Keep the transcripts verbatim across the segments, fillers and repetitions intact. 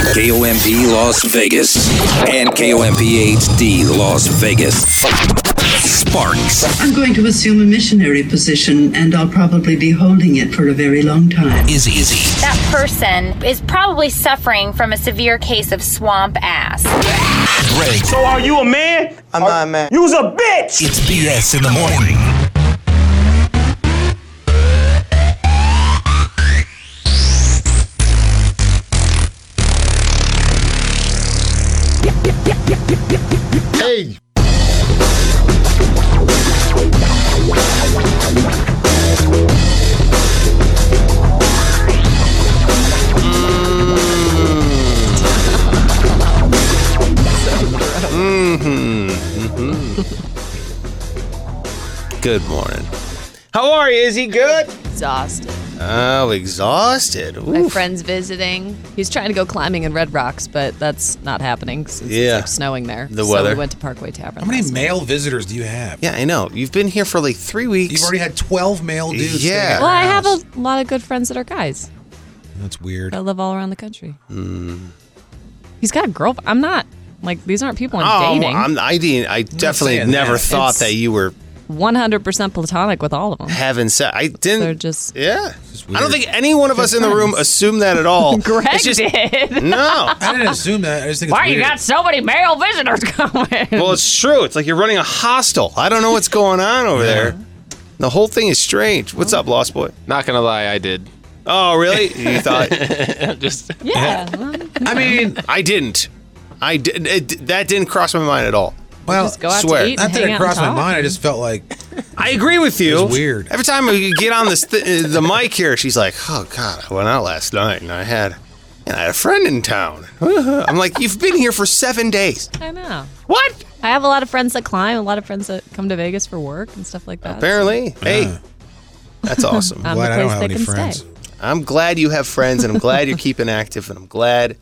K O M P Las Vegas and K O M P H D Las Vegas. Sparks. I'm going to assume a missionary position, and I'll probably be holding it for a very long time. Izzy. Izzy. That person is probably suffering from a severe case of swamp ass. Greg. So are you a man? I'm or not a man. You's a bitch! It's B S in the morning. Hey. Mm-hmm. Mm-hmm. Good morning. How are you? Is he good? Exhausted. Oh, exhausted. Oof. My friend's visiting. He's trying to go climbing in Red Rocks, but that's not happening since Yeah. it's like snowing there. The so weather. we went to Parkway Tavern. How many last male visitors do you have? Yeah, I know. You've been here for like three weeks. You've already had twelve male dudes. Yeah. staying at Well, your I have house. a lot of good friends that are guys. That's weird. I live all around the country. Mm. He's got a girlfriend. I'm not. Like, these aren't people I'm Oh, dating. I'm, I, didn't- I definitely saying never that. thought It's- that you were one hundred percent platonic with all of them. having sex. I didn't. They're just... Yeah. Just I don't weird. think any one of us in the room friends. assumed that at all. Greg It's just, did. No. I didn't assume that. I just think it's Why you weird. got so many male visitors coming? Well, it's true. It's like you're running a hostel. I don't know what's going on over there. The whole thing is strange. What's up, Lost Boy? Not gonna lie, I did. Oh, really? You thought? Just yeah. well, I mean, I didn't. I did. It, that didn't cross my mind at all. well, just go out swear. to eat not and that hang it out and crossed my talk. mind. I just felt like I agree with you. It's weird. Every time we get on this th- the mic here, she's like, "Oh God, I went out last night and I had, and I had a friend in town." I'm like, "You've been here for seven days. I know. What?" I have a lot of friends that climb, a lot of friends that come to Vegas for work and stuff like that. Apparently, hey, Yeah. that's awesome. I'm glad the I don't place have that any can friends. stay. I'm glad you have friends, and I'm glad you're keeping active, and I'm glad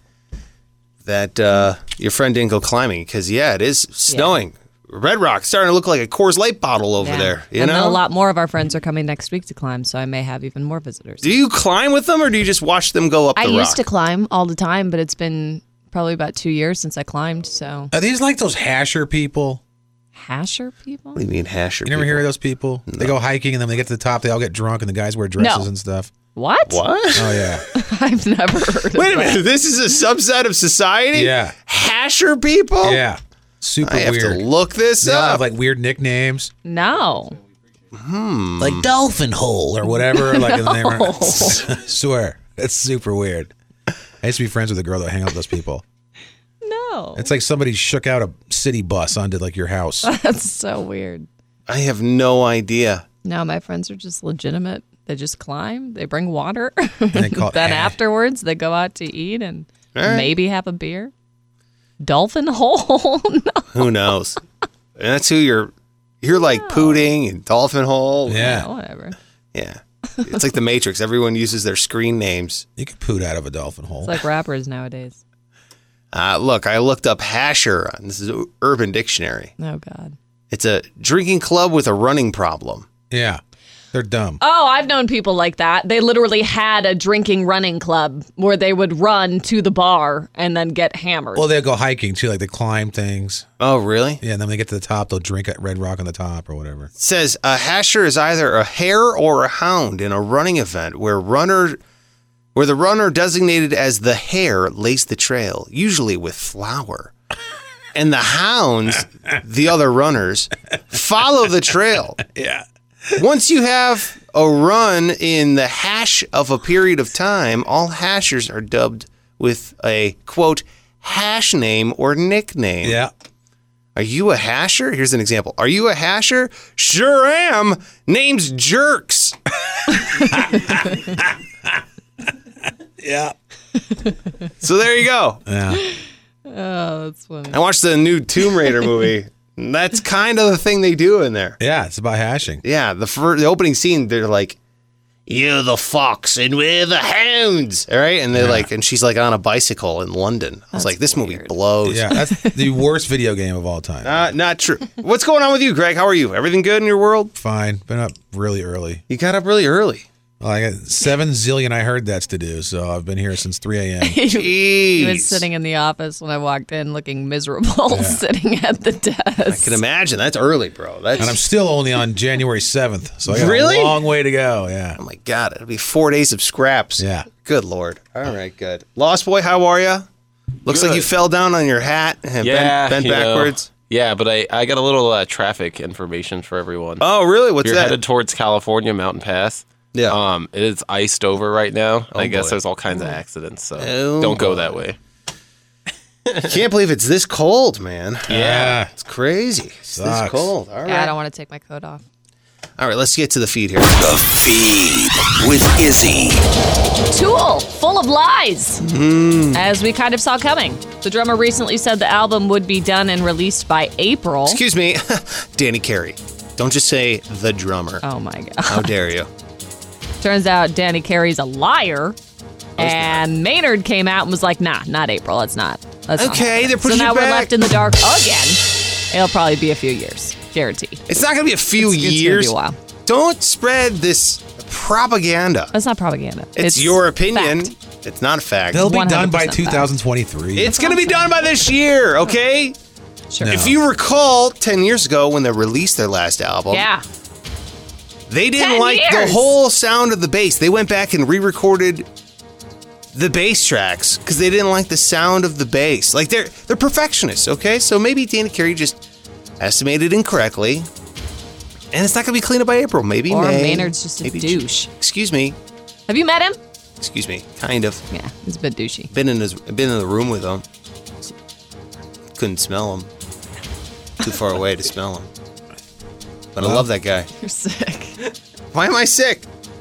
that uh, your friend didn't go climbing because yeah, it is snowing. Red Rock's starting to look like a Coors Light bottle over Yeah. there. You and know, then a lot more of our friends are coming next week to climb, so I may have even more visitors. Do you climb with them, or do you just watch them go up the I rock? used to climb all the time, but it's been probably about two years since I climbed, so. Are these like those hasher people? Hasher people? What do you mean hasher? You never people? hear of those people? They go hiking and then when they get to the top, they all get drunk and the guys wear dresses No. and stuff. What? What? Oh yeah, I've never heard of Wait a that. minute. This is a subset of society? Yeah. Hasher people? yeah, super I have weird. to look this They all up. have like weird nicknames, No. like Dolphin Hole or whatever. Like and they were, No. swear, it's super weird. I used to be friends with a girl that hang out with those people. No. It's like somebody shook out a city bus onto like your house. That's so weird. I have no idea. No, my friends are just legitimate. They just climb, they bring water. they call it then hash. afterwards, they go out to eat and All right. maybe have a beer. Dolphin hole? No. Who knows? And that's who you're. You're like Pooting and Dolphin Hole. Yeah, Oh, whatever. Yeah. It's like the Matrix. Everyone uses their screen names. you can poot out of a dolphin hole. It's like rappers nowadays. Uh, look, I looked up hasher. This is Urban Dictionary. Oh, God. It's a drinking club with a running problem. yeah, they're dumb. Oh, I've known people like that. They literally had a drinking running club where they would run to the bar and then get hammered. Well, they'll go hiking too, like they climb things. Oh, really? Yeah, and then when they get to the top, they'll drink at Red Rock on the top or whatever. It says a hasher is either a hare or a hound in a running event where runner where the runner designated as the hare lays the trail, usually with flour. And the hounds, the other runners, follow the trail. Yeah. Once you have a run in the hash of a period of time, all hashers are dubbed with a, quote, hash name or nickname. Yeah. Are you a hasher? Here's an example. Are you a hasher? Sure am. Name's Jerks. Yeah. So there you go. Yeah. Oh, that's funny. I watched the new Tomb Raider movie. That's kind of the thing they do in there. Yeah, it's about hashing. Yeah, the fir- the opening scene, they're like, "You're the fox and we're the hounds," all right? And they're Yeah. like, and she's like on a bicycle in London. I was That's like, this movie weird. blows. Yeah, that's the worst video game of all time. Uh, not true. What's going on with you, Greg? How are you? Everything good in your world? Fine. Been up really early. You got up really early. Well, I got seven zillion I heard that's to do, so I've been here since three a.m. he, Jeez. he was sitting in the office when I walked in looking miserable, yeah. sitting at the desk. I can imagine. That's early, bro. That's... And I'm still only on January seventh, so I got really? a long way to go. Yeah. Oh, my God. It'll be four days of scraps. Yeah. Good Lord. All right, good. Lost Boy, how are you? Looks Good. like you fell down on your hat and Yeah, bent, bent you know. backwards. Yeah, but I, I got a little uh, traffic information for everyone. Oh, really? What's You're that? headed towards California Mountain Pass. Yeah. Um, it is iced over right now. Oh, I guess boy. there's all kinds of accidents, so Oh, don't go boy. that way. Can't believe it's this cold, man. Yeah. It's crazy. It's this Sucks. cold. All right. Yeah, I don't want to take my coat off. All right, let's get to the feed here. The Feed with Izzy. Tool, full of lies, Mm. as we kind of saw coming. The drummer recently said the album would be done and released by April. Excuse me, Danny Carey. Don't just say the drummer. Oh my God. How dare you? Turns out Danny Carey's a liar. And Maynard came out and was like, nah, not April. It's not. That's not Okay, happening." they're pushing So now it we're back. left in the dark again. It'll probably be a few years. Guaranteed. It's not going to be a few It's- it's gonna years. be a while. Don't spread this propaganda. That's not propaganda. It's, your opinion. fact. It's not a fact. They'll be done by one hundred percent two thousand twenty-three. It's going to be done by this year, okay? Sure. No. If you recall, ten years ago when they released their last album, Yeah. they didn't ten like years. the whole sound of the bass. They went back and re-recorded the bass tracks because they didn't like the sound of the bass. Like they're they're perfectionists, okay? So maybe Danny Carey just estimated incorrectly, and it's not going to be cleaned up by April. Maybe Or May. Maynard's just a maybe douche. Excuse me. Have you met him? Excuse me. Kind of. Yeah, he's a bit douchey. Been in his been in the room with him. Couldn't smell him. Too far away to smell him. But I love that guy. You're sick. Why am I sick?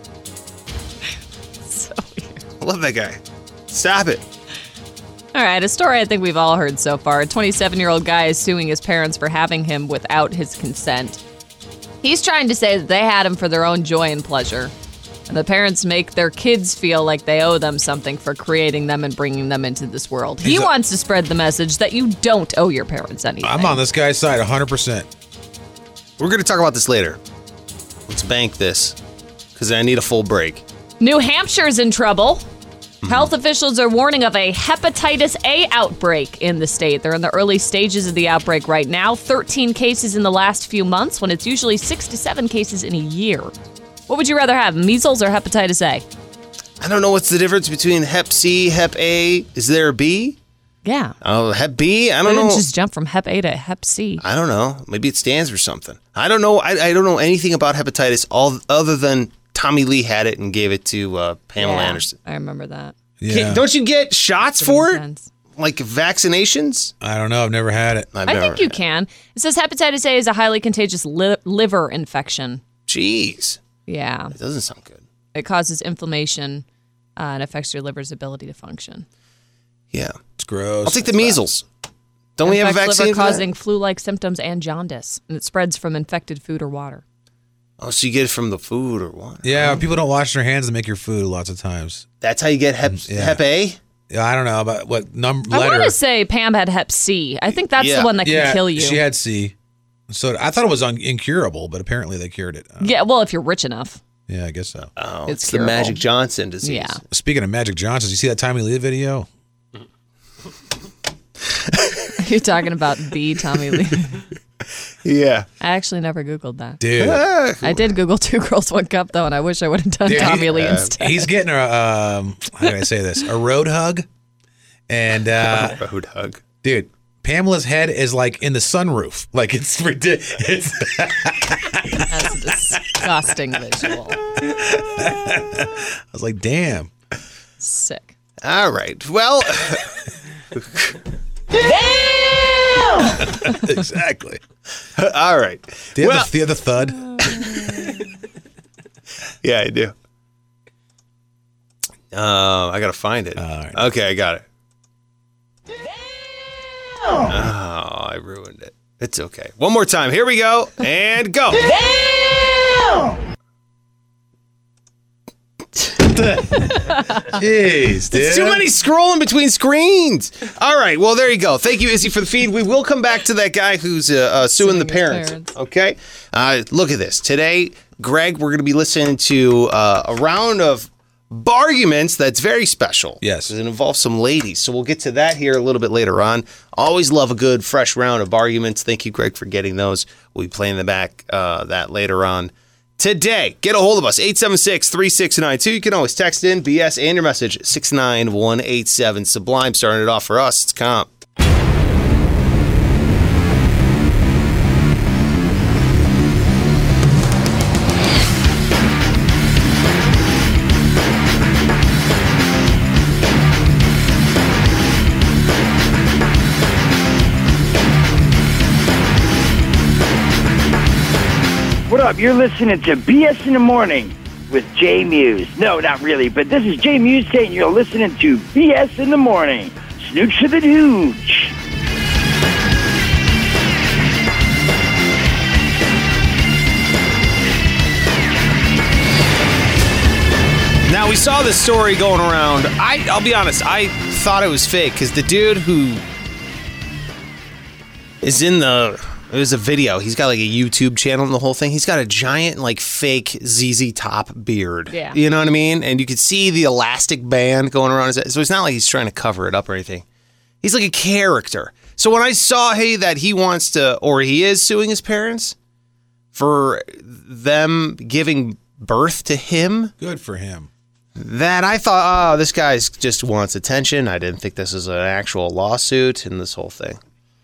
So weird. I love that guy. Stop it. All right, a story I think we've all heard so far. A twenty-seven-year-old guy is suing his parents for having him without his consent. He's trying to say that they had him for their own joy and pleasure. And the parents make their kids feel like they owe them something for creating them and bringing them into this world. He He's a- wants to spread the message that you don't owe your parents anything. I'm on this guy's side one hundred percent. We're going to talk about this later. Let's bank this because I need a full break. New Hampshire's in trouble. Health officials are warning of a hepatitis A outbreak in the state. They're in the early stages of the outbreak right now. thirteen cases in the last few months when it's usually six to seven cases in a year. What would you rather have, measles or hepatitis A? I don't know what's the difference between Hep C, Hep A. Is there a B? Yeah. Oh, Hep B? I I don't didn't know. just jump from Hep A to Hep C. I don't know. Maybe it stands for something. I don't know. I, I don't know anything about hepatitis all other than Tommy Lee had it and gave it to uh, Pamela Yeah, Anderson. I remember that. Yeah. Don't you get shots Pretty for it? intense. Like vaccinations? I don't know. I've never had it. I've I never think you had it. can. It says hepatitis A is a highly contagious li- liver infection. Jeez. Yeah. It doesn't sound good. It causes inflammation uh, and affects your liver's ability to function. Yeah. It's gross. I'll take the measles. Don't we have a Affects vaccine liver, for that? causing flu-like symptoms and jaundice, and it spreads from infected food or water. Oh, so you get it from the food or what? Yeah, people don't wash their hands to make your food lots of times. That's how you get Hep, Yeah. hep A? Yeah, I don't know about what number I letter. want to say Pam had Hep C. I think that's Yeah. the one that can yeah, kill you. she had C. So I thought it was un- incurable, but apparently they cured it. Uh, yeah, well, if you're rich enough. yeah, I guess so. Oh, It's it's, the curable. Magic Johnson disease. Yeah. Speaking of Magic Johnson, you see that Tommy Lee video? You're talking about the Tommy Lee. Yeah. I actually never Googled that. Dude. I did Google Two Girls, One Cup, though, and I wish I would have done Dude, Tommy he- Lee uh, instead. He's getting a, um, how can I say this? A road hug. And, uh, Road hug. dude, Pamela's head is like in the sunroof. Like it's ridiculous. That's a disgusting visual. I was like, damn. Sick. All right. Well, Exactly. all right. Do you, Well, have the, do you have the thud? yeah, I do. Uh, I got to find it. All right. Okay, I got it. Oh, I ruined it. It's okay. One more time. Here we go. And go. What the? Jeez, dude. It's too many scrolling between screens. All right. Well, there you go. Thank you, Izzy, for the feed. We will come back to that guy who's uh, uh, suing, suing the parents. parents. Okay. Uh, look at this. Today, Greg, we're going to be listening to uh, a round of barguments that's very special. Yes. It involves some ladies. So we'll get to that here a little bit later on. Always love a good, fresh round of arguments. Thank you, Greg, for getting those. We'll be playing the back uh, that later on. Today, get a hold of us, eight seven six, three six nine two. You can always text in B S and your message, six nine one eight seven. Sublime starting it off for us. It's Comp. What up? You're listening to B S in the Morning with Jay Muse. No, not really, but this is Jay Muse saying you're listening to B S in the Morning. Snooch for the Dooch. Now, we saw this story going around. I, I'll be honest, I thought it was fake because the dude who is in the... It was a video. He's got like a YouTube channel and the whole thing. He's got a giant like fake Z Z Top beard. Yeah. You know what I mean? And you could see the elastic band going around his head. So it's not like he's trying to cover it up or anything. He's like a character. So when I saw, hey, that he wants to, or he is suing his parents for them giving birth to him. Good for him. That I thought, oh, this guy just wants attention. I didn't think this was an actual lawsuit and this whole thing.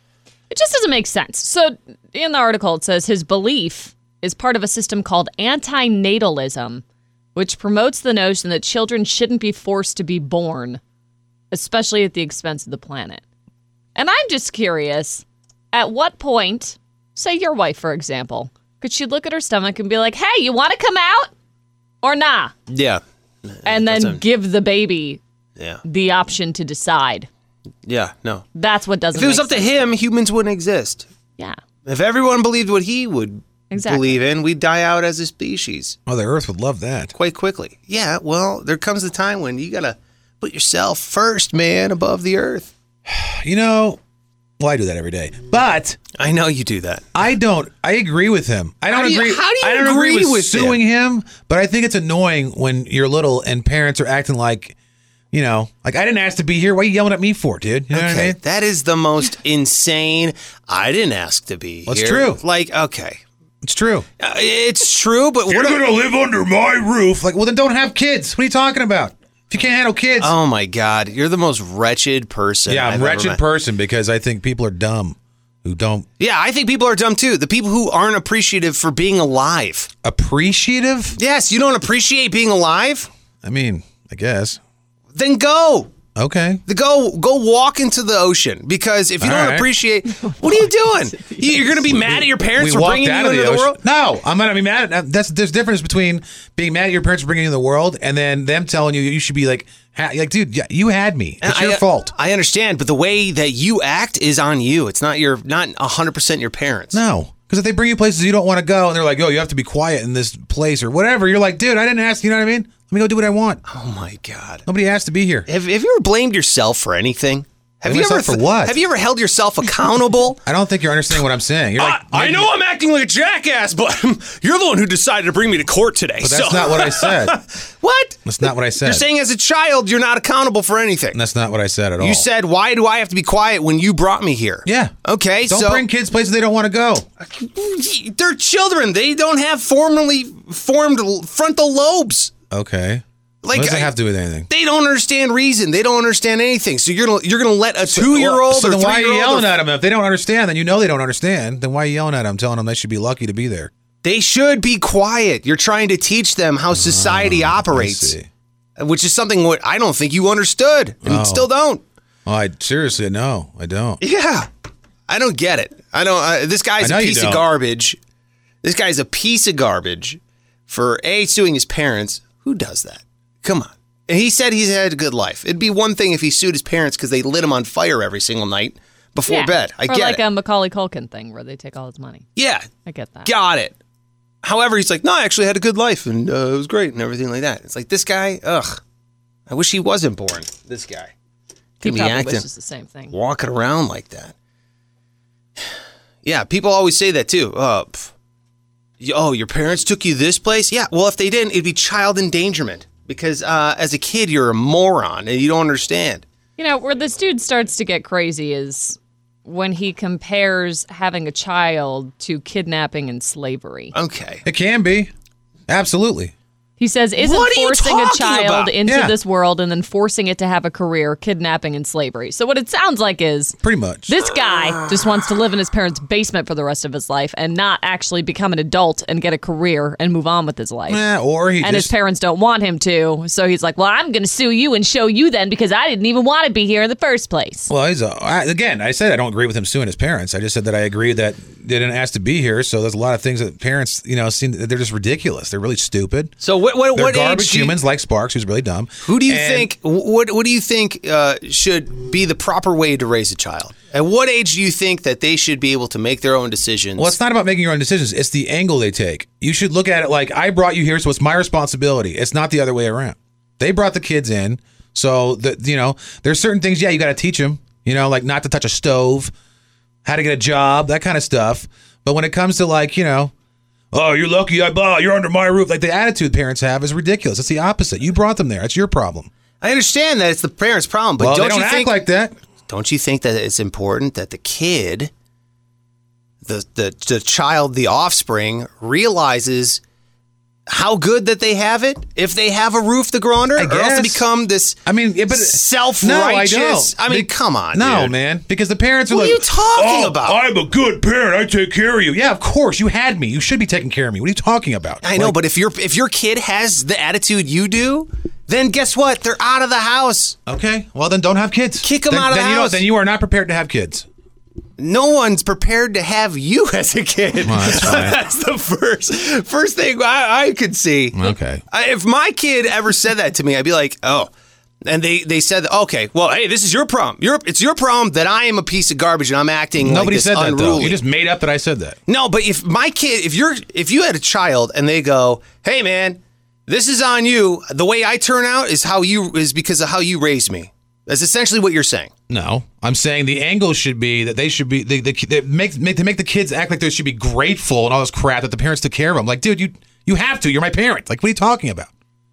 It just doesn't make sense. So in the article, it says his belief is part of a system called antinatalism, which promotes the notion that children shouldn't be forced to be born, especially at the expense of the planet. And I'm just curious, at what point, say your wife, for example, could she look at her stomach and be like, hey, you want to come out or nah? Yeah. And then a, give the baby yeah. the option to decide. Yeah, no. That's what doesn't If it was make up to sense. him, humans wouldn't exist. Yeah. If everyone believed what he would Exactly. believe in, we'd die out as a species Oh, the Earth would love that. quite quickly. Yeah, well, there comes a time when you got to put yourself first, man, above the earth. You know, well, I do that every day. But I know you do that. I don't. I agree with him. I don't How do you- agree. how do you I don't agree agree with, with suing him? But I think it's annoying when you're little and parents are acting like, you know, like I didn't ask to be here. Why are you yelling at me for, dude? You know what I mean? That is the most insane. I didn't ask to be Well, it's here. true. Like, okay. It's true. Uh, it's true, but You're what gonna live under my roof. Like, well, then don't have kids. What are you talking about? If you can't handle kids. Oh my God, you're the most wretched person. yeah, I'm I've a ever wretched met. person because I think people are dumb who don't Yeah, I think people are dumb too. The people who aren't appreciative for being alive. appreciative. Yes, you don't appreciate being alive? I mean, I guess. Then go. Okay. The Go go walk into the ocean because if you All don't right. appreciate, what are you doing? You- You're going to be mad at your parents we for walked bringing you out of into the the, ocean. world? No, I'm gonna be mad at that's there's a difference between being mad at your parents for bringing you in the world and then them telling you you should be like ha- like dude, yeah, you had me. It's And your I, fault. I understand, but the way that you act is on you. It's not your not one hundred percent your parents. No, because if they bring you places you don't want to go and they're like, oh, you have to be quiet in this place or whatever, you're like, dude, I didn't ask. You know what I mean? Let me go do what I want. Oh my God. Nobody asked to be here. Have, have you ever blamed yourself for anything? Have Blame you ever myself for what? Have you ever held yourself accountable? I don't think you're understanding what I'm saying. You're like, I, I maybe- know I'm acting like a jackass, but you're the one who decided to bring me to court today. But that's so- not what I said. What? That's not what I said. You're saying as a child you're not accountable for anything. That's not what I said at all. You said, why do I have to be quiet when you brought me here? Yeah. Okay, Don't so bring kids places they don't want to go. they're children. They don't have formally formed l- frontal lobes. Okay. Like what does I- that have to do with anything? They don't understand reason. They don't understand anything. So you're gonna you're gonna let a two year old So or then why are you three year old yelling at them? If they don't understand, then you know they don't understand. Then why are you yelling at them, telling them they should be lucky to be there? They should be quiet. You're trying to teach them how society Oh, I operates, see. which is something what I don't think you understood and Oh. still don't. Oh, I seriously no, I don't. Yeah, I don't get it. I don't. Uh, this guy's I know a you piece of don't. garbage. This guy's a piece of garbage for a suing his parents. Who does that? Come on. And he said he's had a good life. It'd be one thing if he sued his parents because they lit him on fire every single night before Yeah. bed. I or get like it. a Macaulay Culkin thing where they take all his money. Yeah, I get that. got it. However, he's like, no, I actually had a good life and uh, it was great and everything like that. It's like this guy, ugh. I wish he wasn't born. This guy. He Could be probably acting, wishes the same thing. walking around like that. Yeah, people always say that too. Uh, pff, oh, your parents took you this place? Yeah, well, if they didn't, it'd be child endangerment. Because uh, as a kid, you're a moron and you don't understand. You know, where this dude starts to get crazy is when he compares having a child to kidnapping and slavery. Okay. It can be. Absolutely. He says, isn't What are you forcing a talking child about? into Yeah. this world and then forcing it to have a career kidnapping and slavery? So what it sounds like is Pretty much. this guy just wants to live in his parents' basement for the rest of his life and not actually become an adult and get a career and move on with his life. Eh, or he and just... his parents don't want him to. So he's like, well, I'm going to sue you and show you then because I didn't even want to be here in the first place. Well, he's a, I, again, I said I don't agree with him suing his parents. I just said that I agree that they didn't ask to be here. So there's a lot of things that parents, you know, seem they're just ridiculous. They're really stupid. So what, what, They're what garbage age do you- humans like Sparks, who's really dumb. Who do you And- think? What What do you think uh, should be the proper way to raise a child? At what age do you think that they should be able to make their own decisions? Well, it's not about making your own decisions. It's the angle they take. You should look at it like, I brought you here, so it's my responsibility. It's not the other way around. They brought the kids in, so that you know, there's certain things. Yeah, you got to teach them. You know, like not to touch a stove, how to get a job, that kind of stuff. But when it comes to like, you know, oh, you're lucky I bought. You're under my roof. Like the attitude parents have is ridiculous. It's the opposite. You brought them there. It's your problem. I understand that it's the parents' problem, but well, don't, they don't you act think like that. Don't you think that it's important that the kid, the the the child, the offspring, realizes how good that they have it if they have a roof to grow under, I or else they guess. become this I mean, yeah, but self-righteous. No, I don't. I mean, Be- come on, No, dude. man, because the parents are What are like, you talking "Oh, about?" I'm a good parent. I take care of you. Yeah, of course. You had me. You should be taking care of me. What are you talking about? I know, Like, but if your if your kid has the attitude you do, then guess what? They're out of the house. okay, well then don't have kids. Kick 'em Then- out of then the you know, house. Then you are not prepared to have kids. No one's prepared to have you as a kid. Well, that's fine. That's the first first thing I, I could see. Okay. I, if my kid ever said that to me, I'd be like, oh. And they, they said, okay, well, hey, this is your problem. Your, it's your problem that I am a piece of garbage and I'm acting Nobody like this said that unruly. though. You just made up that I said that. No, but if my kid, if you're, if you had a child and they go, hey, man, this is on you. The way I turn out is how you is because of how you raised me. That's essentially what you're saying. No, I'm saying the angle should be that they should be they, they, they make, make to make the kids act like they should be grateful and all this crap that the parents took care of them. Like, dude, you you have to. You're my parent. Like, what are you talking about?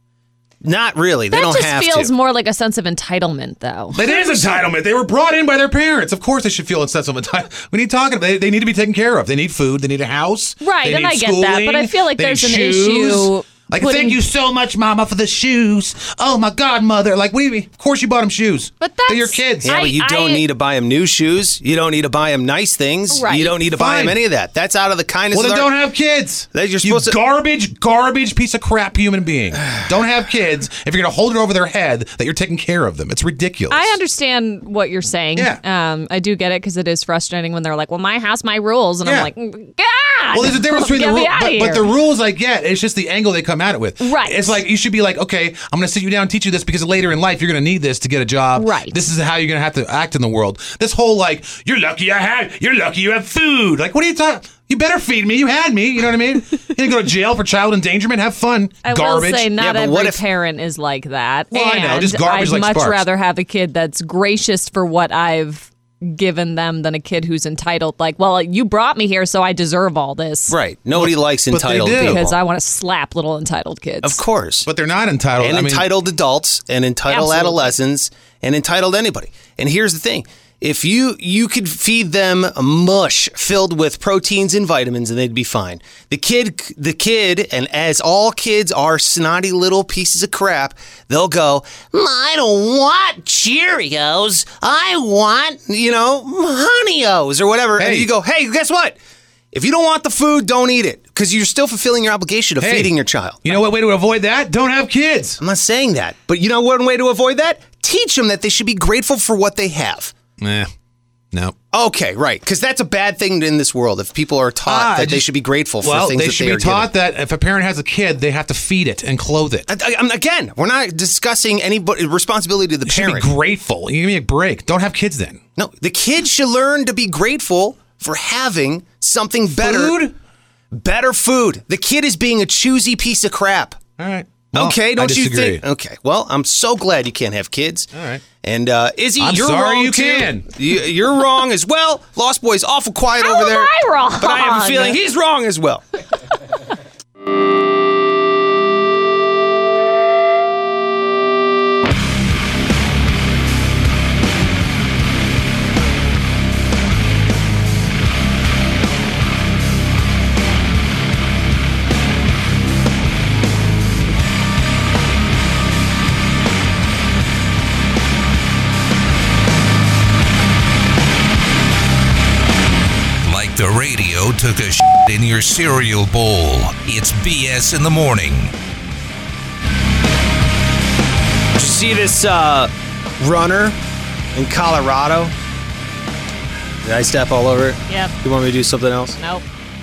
Not really. They That don't just have feels to. more like a sense of entitlement, though. It is entitlement. They were brought in by their parents. Of course, they should feel a sense of entitlement. What are you talking about? They, they need to be taken care of. They need food. They need a house. Right, they and need I get that, but I schooling, feel like they there's need an shoes. issue Like, putting- thank you so much, Mama, for the shoes. Oh my God, Mother. Like, what do you mean? Of course, you bought them shoes. But they're your that's- kids. Yeah, I- but you don't I- need to buy them new shoes. You don't need to buy them nice things. Right. You don't need to buy Fine. them any of that. That's out of the kindness Well, of then their- don't have kids. That you're you supposed to- garbage, garbage piece of crap human being. Don't have kids if you're going to hold it over their head that you're taking care of them. It's ridiculous. I understand what you're saying. Yeah. Um, I do get it because it is frustrating when they're like, well, my house, my rules. And Yeah. I'm like, God. Well, there's a difference between the Get me rules, outta but, but here. the rules I get. It's just the angle they come at it with. Right. It's like you should be like, okay, I'm going to sit you down and teach you this because later in life you're going to need this to get a job. Right. This is how you're going to have to act in the world. This whole like, you're lucky I had, you're lucky you have food. Like, what are you talking? You better feed me. You had me. You know what I mean? You didn't go to jail for child endangerment. Have fun. I Garbage. will say not Yeah, but every what if- parent is like that. Well, I and know, just garbage I'd like much Sparks. rather have a kid that's gracious for what I've given them than a kid who's entitled. Like, well, you brought me here, so I deserve all this. Right. Nobody likes but they entitled do. people. Because I want to slap little entitled kids. Of course. But they're not entitled. and I mean, entitled adults and entitled Absolutely. adolescents and entitled anybody. And here's the thing. If you you could feed them mush filled with proteins and vitamins and they'd be fine. The kid the kid and as all kids are snotty little pieces of crap, they'll go, I don't want Cheerios. I want, you know, Honey-O's or whatever. And Hey. you go, hey, guess what? If you don't want the food, don't eat it because you're still fulfilling your obligation of Hey. feeding your child. You know what way to avoid that? Don't have kids. I'm not saying that. But you know one way to avoid that? Teach them that they should be grateful for what they have. Nah. No. Okay, right. Because that's a bad thing in this world if people are taught Ah, that they just- should be grateful for Well, things they that should they be are taught given. that if a parent has a kid, they have to feed it and clothe it. I, I, again, we're not discussing any bu- responsibility to the You should parent. be grateful. You give me a break. Don't have kids then. No, the kid should learn to be grateful for having something better. Food? Better food. The kid is being a choosy piece of crap. All right. Well, okay, don't I you disagree. think? Okay, well, I'm so glad you can't have kids. All right. And uh, Izzy, I'm you're sorry wrong you too. can. You, you're wrong as well. Lost Boy's awful quiet How over am there. I wrong? But I have a feeling he's wrong as well. The radio took a shit in your cereal bowl. It's B S in the morning. Did you see this uh, runner in Colorado? Did I step all over it? Yep. You want me to do something else? Nope.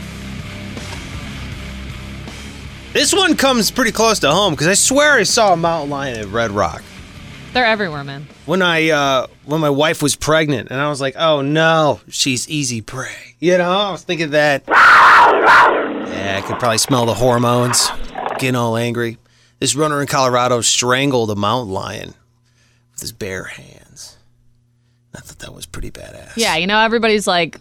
This one comes pretty close to home because I swear I saw a mountain lion at Red Rock. They're everywhere, man. When I uh, when my wife was pregnant, and I was like, oh no, she's easy prey. You know, I was thinking that. Yeah, I could probably smell the hormones, getting all angry. This runner in Colorado strangled a mountain lion with his bare hands. I thought that was pretty badass. Yeah, you know, everybody's like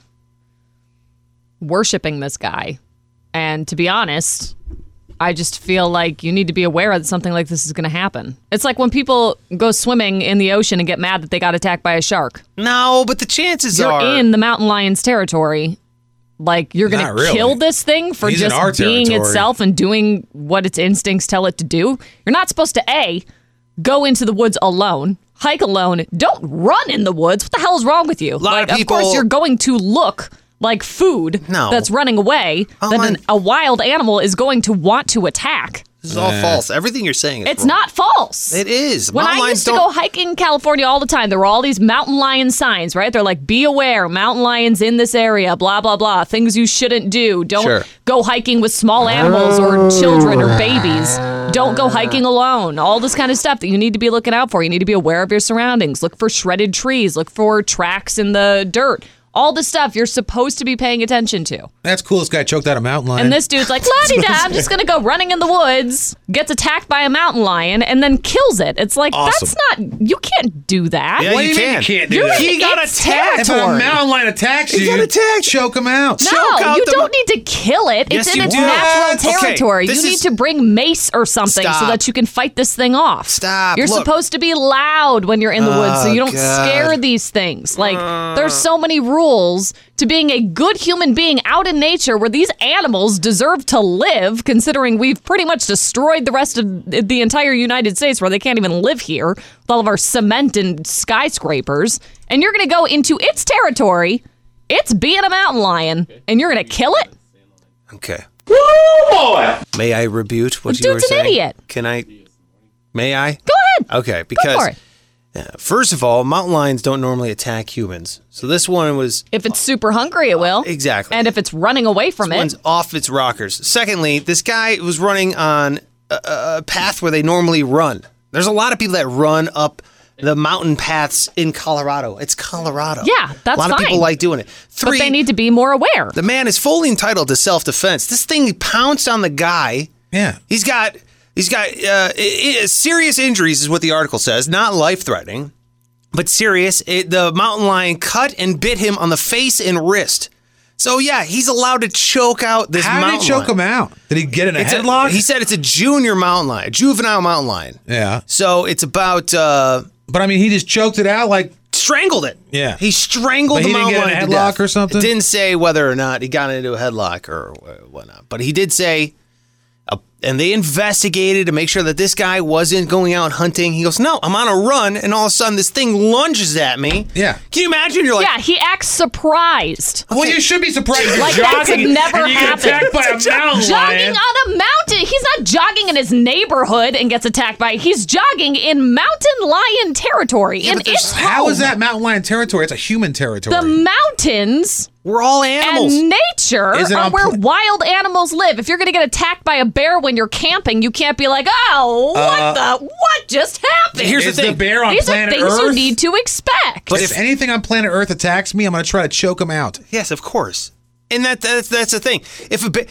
worshiping this guy. And to be honest, I just feel like you need to be aware that something like this is going to happen. It's like when people go swimming in the ocean and get mad that they got attacked by a shark. No, but the chances You're are in the mountain lion's territory. Like, you're going Not to really. kill this thing for He's in our just being territory. itself and doing what its instincts tell it to do. You're not supposed to, A, go into the woods alone, hike alone. Don't run in the woods. What the hell is wrong with you? lot of like, people- of course, you're going to look like food No. that's running away Oh, that my- an, a wild animal is going to want to attack. This is all false. Everything you're saying is It's wrong. not false. It is. When Mountain I lions used to don't- go hiking in California all the time, there were all these mountain lion signs, right? They're like, be aware, mountain lions in this area, blah, blah, blah. Things you shouldn't do. Don't Sure. go hiking with small animals or children or babies. Don't go hiking alone. All this kind of stuff that you need to be looking out for. You need to be aware of your surroundings. Look for shredded trees. Look for tracks in the dirt. All the stuff you're supposed to be paying attention to. That's cool. This guy choked out a mountain lion. And this dude's like, la-di-da, I'm just going to go running in the woods, gets attacked by a mountain lion, and then kills it. It's like, Awesome. that's not, you can't do that. Yeah, What do you you mean can. you can't do You're that? in He got its attacked. If a territory. mountain lion attacks He you, got attacked. choke him out. No, Choke out you the- don't need to kill it. Yes, it's in you its do. natural Okay, territory. this You need is- to bring mace or something so Stop. that you can fight this thing off. Stop. You're Look. supposed to be loud when you're in the woods so Oh, you don't God. scare these things. Like, there's so many rules to being a good human being out in nature where these animals deserve to live, considering we've pretty much destroyed the rest of the entire United States where they can't even live here with all of our cement and skyscrapers. And you're going to go into its territory. It's being a mountain lion, and you're going to kill it? Okay. May I rebut what The you were dude's an saying? idiot. Can I? May I? Go ahead. Okay, Go because for it. uh, first of all, mountain lions don't normally attack humans. So this one was If it's super hungry, it will. Exactly. And if it's running away from this it, one's off its rockers. Secondly, this guy was running on a, a path where they normally run. There's a lot of people that run up the mountain paths in Colorado. It's Colorado. Yeah, that's a lot of fine. people like doing it. but Three, they need to be more aware. the man is fully entitled to self-defense. This thing pounced on the guy. Yeah. He's got he's got uh, i- i- serious injuries, is what the article says. Not life-threatening, but serious. It, the mountain lion cut and bit him on the face and wrist. So yeah, he's allowed to choke out this How mountain did he choke lion. him out? Did he get in a It's headlock? he said it's a junior mountain lion, a juvenile mountain lion. yeah. So it's about uh, But I mean, he just choked it out like. strangled it. Yeah. he strangled But the he didn't mountain get in a lion to headlock death. or something? It didn't say whether or not he got into a headlock or whatnot, but he did say. Uh, and they investigated to make sure that this guy wasn't going out hunting. He goes, no, I'm on a run, and all of a sudden this thing lunges at me. Yeah. Can you imagine? You're like, Yeah, he acts surprised. Well, you should be surprised. You're Like that could jogging never and you get happen. attacked by a mountain Jogging lion. on a mountain. He's not jogging in his neighborhood and gets attacked by. He's jogging in mountain lion territory. in but there's- its How home. is that mountain lion territory? It's a human territory. The mountains we're all animals. and nature Is it are on where pla- wild animals live. If you're going to get attacked by a bear when you're camping, you can't be like, oh, what the, what just happened? Here's the Is the thing. bear on These are planet things Earth? you need to expect. But if anything on planet Earth attacks me, I'm going to try to choke him out. Yes, of course. And that that's that's the thing. If a ba-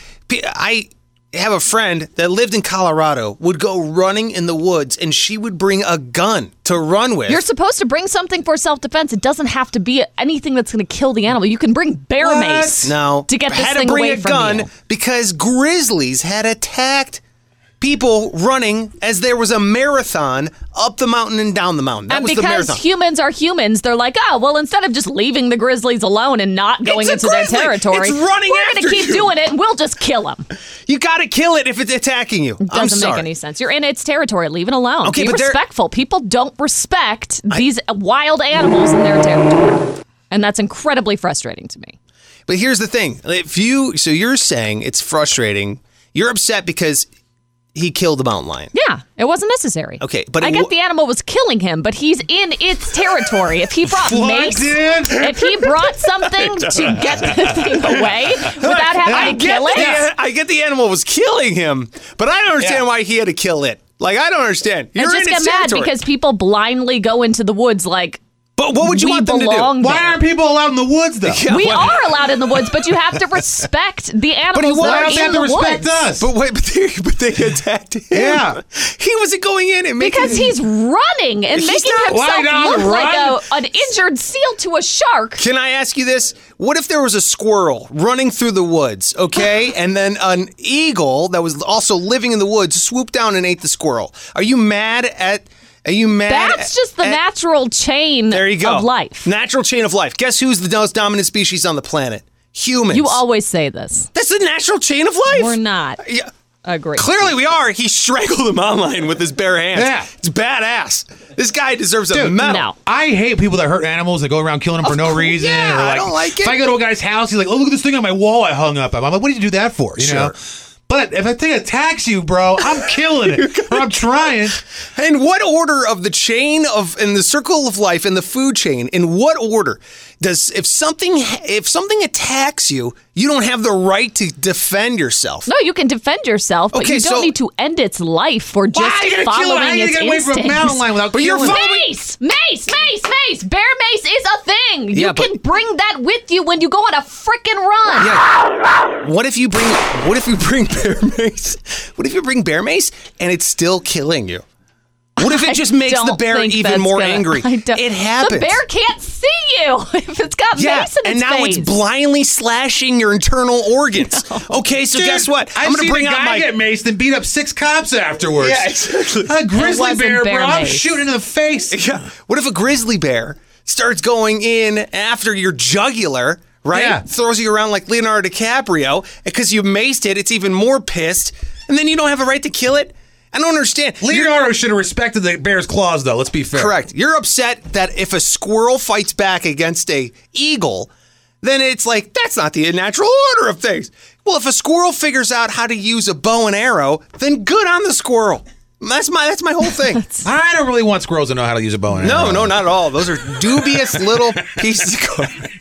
I have a friend that lived in Colorado, would go running in the woods, and she would bring a gun to run with. You're supposed to bring something for self-defense. It doesn't have to be anything that's going to kill the animal. You can bring bear What? mace No, to get this had thing to bring away a from gun you. because grizzlies had attacked people running as there was a marathon up the mountain and down the mountain. That And was the because marathon. humans are humans, they're like, oh, well, instead of just leaving the grizzlies alone and not going It's a into their grizzly. territory, It's running we're after to keep you. doing it, and we'll just kill them. You got to kill it if it's attacking you. It I'm doesn't sorry. make any sense. You're in its territory. Leave it alone. Okay, Be but there- respectful. People don't respect these wild animals in their territory. And that's incredibly frustrating to me. But here's the thing. If you, so you're saying it's frustrating. You're upset because he killed the mountain lion. Yeah, it wasn't necessary. Okay, but I it get wa- the animal was killing him, but he's in its territory. If he brought What, mace, dude? if he brought something to get the thing away without I having to get kill it, the, I get the animal was killing him, but I don't understand Yeah. why he had to kill it. Like, I don't understand. You're and just in get its mad territory. because people blindly go into the woods like, But what would you we want them to do? belong Why there. aren't people allowed in the woods, though? Yeah, We what- are allowed in the woods, but you have to respect the animals why that are don't in they have the to respect woods. us? But wait, but they, but they attacked him. Yeah. He wasn't going in and making Because he's running and He's making not- why himself not look like run? a, an injured seal to a shark. Can I ask you this? What if there was a squirrel running through the woods, okay, and then an eagle that was also living in the woods swooped down and ate the squirrel? Are you mad at? Are you mad? That's just the at- natural chain There you go. of life. Natural chain of life. Guess who's the most dominant species on the planet? Humans. You always say this. That's the natural chain of life. We're not. Yeah. Agree. Clearly we are. He strangled the mountain lion with his bare hands. Yeah. It's badass. This guy deserves a Dude, medal. No. I hate people that hurt animals that go around killing them for Of no course, reason. yeah, or I like, don't like it. If I go to a guy's house, he's like, "Oh, look at this thing on my wall I hung up." I'm like, "What did you do that for?" You know. Sure. But if a thing attacks you, bro, I'm killing it. Or I'm trying. In what order of the chain of in the circle of life in the food chain? In what order does if something if something attacks you, you don't have the right to defend yourself? No, you can defend yourself, but Okay, you don't so- need to end its life for just Why are you gonna kill it? How following are you its gonna get away from a instincts. mountain lion without But you're killing it? following- Mace, mace, mace, mace. Bear mace is a thing. You Yeah, but- can bring that with you when you go on a freaking run. Yeah. What if you bring what if you bring bear mace? What if you bring bear mace and it's still killing you? What if it just I makes the don't bear think even that's more gonna- angry? I don't- It happens. The bear can't see you if it's got Yeah, mace in and its now face. it's blindly slashing your internal organs. Okay, so Dude, guess what? I've I'm gonna seen bring a out guy my get maced and beat up six cops afterwards. Yeah, exactly. A grizzly wasn't bear, bear bro. I'm mace. shooting in the face. Yeah. What if a grizzly bear starts going in after your jugular, right? Yeah. Throws you around like Leonardo DiCaprio because you maced it. It's even more pissed, and then you don't have a right to kill it. I don't understand. You're- Leonardo should have respected the bear's claws, though. Let's be fair. Correct. You're upset that if a squirrel fights back against a eagle, then it's like that's not the natural order of things. Well, if a squirrel figures out how to use a bow and arrow, then good on the squirrel. That's my that's my whole thing. I don't really want squirrels to know how to use a bow and arrow. No, no, not at all. Those are dubious little pieces of equipment.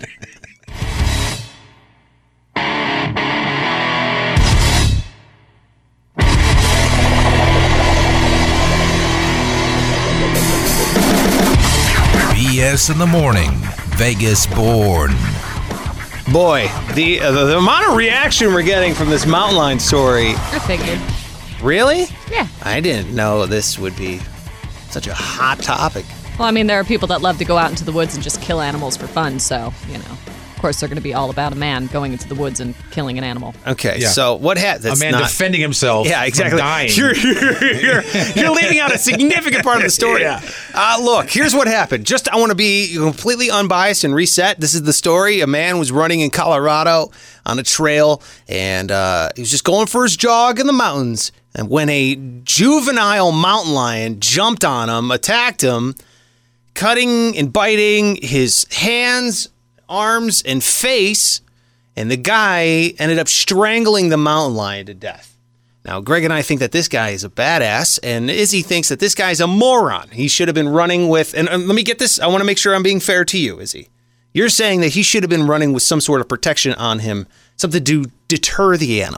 B S in the morning. Vegas born. Boy, the, uh, the the amount of reaction we're getting from this mountain lion story. I figured. Really? Yeah. I didn't know this would be such a hot topic. Well, I mean, there are people that love to go out into the woods and just kill animals for fun, so, you know. Of course, they're going to be all about a man going into the woods and killing an animal. Okay, Yeah. so what happened? A man not, defending himself Yeah, exactly. from dying. You're, you're, you're, you're leaving out a significant part of the story. Yeah. Uh, look, here's what happened. Just, I want to be completely unbiased and reset. This is the story. A man was running in Colorado on a trail, and uh, he was just going for his jog in the mountains. And when a juvenile mountain lion jumped on him, attacked him, cutting and biting his hands, arms, and face, and the guy ended up strangling the mountain lion to death. Now, Greg and I think that this guy is a badass, and Izzy thinks that this guy's a moron. He should have been running with, and um, let me get this, I want to make sure I'm being fair to you, Izzy. You're saying that he should have been running with some sort of protection on him, something to deter the animal.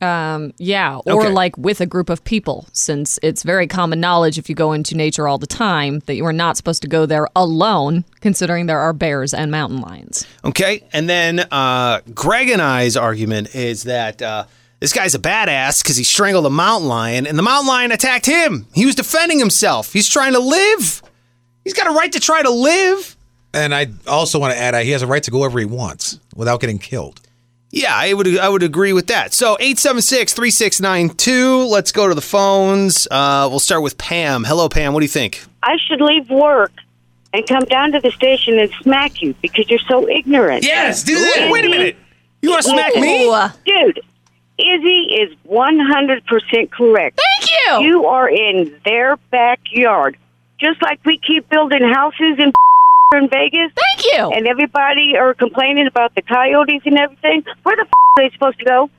Um, yeah, or Okay. like with a group of people, since it's very common knowledge if you go into nature all the time that you are not supposed to go there alone, considering there are bears and mountain lions. Okay, and then uh, Greg and I's argument is that uh, this guy's a badass because he strangled a mountain lion, and the mountain lion attacked him. He was defending himself. He's trying to live. He's got a right to try to live. And I also want to add, uh, he has a right to go wherever he wants without getting killed. Yeah, I would I would agree with that. So eight seven six, three six nine two. Let's go to the phones. Uh, we'll start with Pam. Hello, Pam. What do you think? I should leave work and come down to the station and smack you because you're so ignorant. Yes, do that. Wait a minute. You want to smack me? Ooh. Dude, Izzy is one hundred percent correct. Thank you. You are in their backyard. Just like we keep building houses in in Vegas. Thank you. And everybody are complaining about the coyotes and everything. Where the f*** are they supposed to go?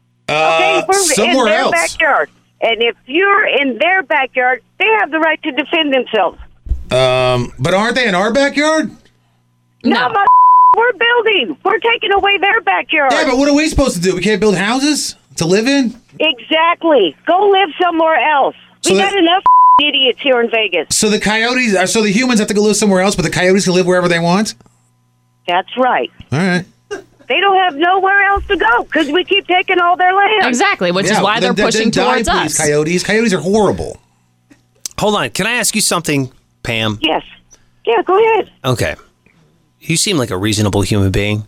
Uh, We're somewhere in their else. backyard. And if you're in their backyard, they have the right to defend themselves. Um, but aren't they in our backyard? No, no we're building. We're taking away their backyard. Yeah, but what are we supposed to do? We can't build houses to live in? Exactly. Go live somewhere else. So We that- got enough idiots here in Vegas. So the coyotes, uh, so the humans have to go live somewhere else, but the coyotes can live wherever they want? That's right. All right. They don't have nowhere else to go because we keep taking all their land. Exactly, which is Yeah, why then- they're then- pushing then die, towards us. please, Coyotes. Coyotes are horrible. Hold on. Can I ask you something, Pam? Yes. Yeah, go ahead. Okay. You seem like a reasonable human being.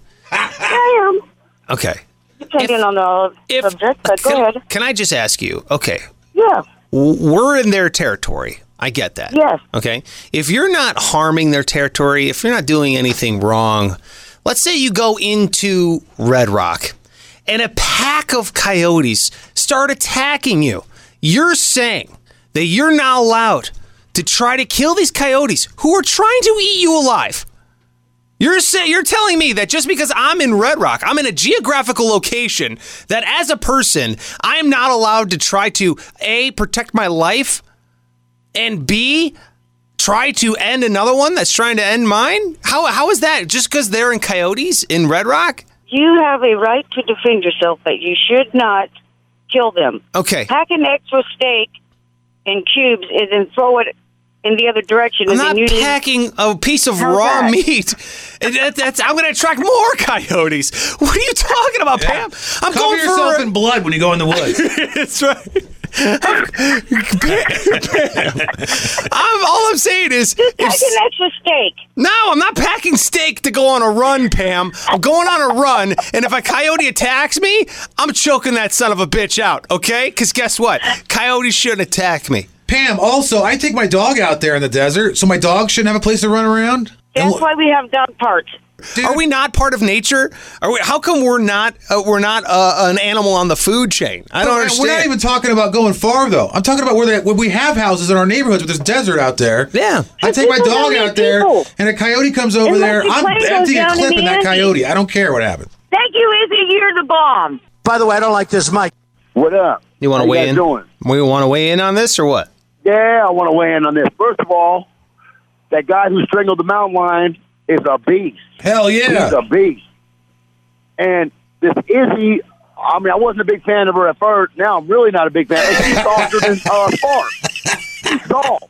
I am. Okay. Depending If- on the If, subject, but go can, ahead. Can I just ask you? Okay. Yeah. w- We're in their territory. I get that. Yes. Okay. If you're not harming their territory, if you're not doing anything wrong, let's say you go into Red Rock and a pack of coyotes start attacking you. You're saying that you're not allowed to try to kill these coyotes who are trying to eat you alive. You're say, you're telling me that just because I'm in Red Rock, I'm in a geographical location, that as a person, I'm not allowed to try to, A, protect my life, and B, try to end another one that's trying to end mine? How How is that? Just because they're in coyotes in Red Rock? You have a right to defend yourself, but you should not kill them. Okay. Pack an extra steak in cubes and then throw it in the other direction. I'm and not then you leave- packing a piece of How's raw that? meat. And that- that's, I'm going to attract more coyotes. What are you talking about, Pam? I'm Cover going yourself for in blood when you go in the woods. That's right. I'm, I'm all I'm saying is, Just pack if, an extra steak. no, I'm not packing steak to go on a run, Pam. I'm going on a run, and if a coyote attacks me, I'm choking that son of a bitch out. Okay? Because guess what? Coyotes shouldn't attack me. Pam, also, I take my dog out there in the desert, so my dog shouldn't have a place to run around. And That's wh- why we have dog parks. Dude, Are we not part of nature? Are we, how come we're not? Uh, we're not uh, an animal on the food chain. I don't We're understand. not even talking about going far, though. I'm talking about where, they, where we have houses in our neighborhoods, but there's desert out there. Yeah. I take my People dog don't out eat there, people. and a coyote comes over Unless there. the I'm plane goes emptying a down in clip the in that Andes. coyote. I don't care what happens. Thank you, Izzy. You're the bomb. By the way, I don't like this mic. What up? You want How to weigh guys in? doing? We want to weigh in on this or what? Yeah, I want to weigh in on this. First of all, that guy who strangled the mountain lion is a beast. Hell yeah. He's a beast. And this Izzy, I mean, I wasn't a big fan of her at first. Now I'm really not a big fan. And she's softer than uh, Spark. She's soft.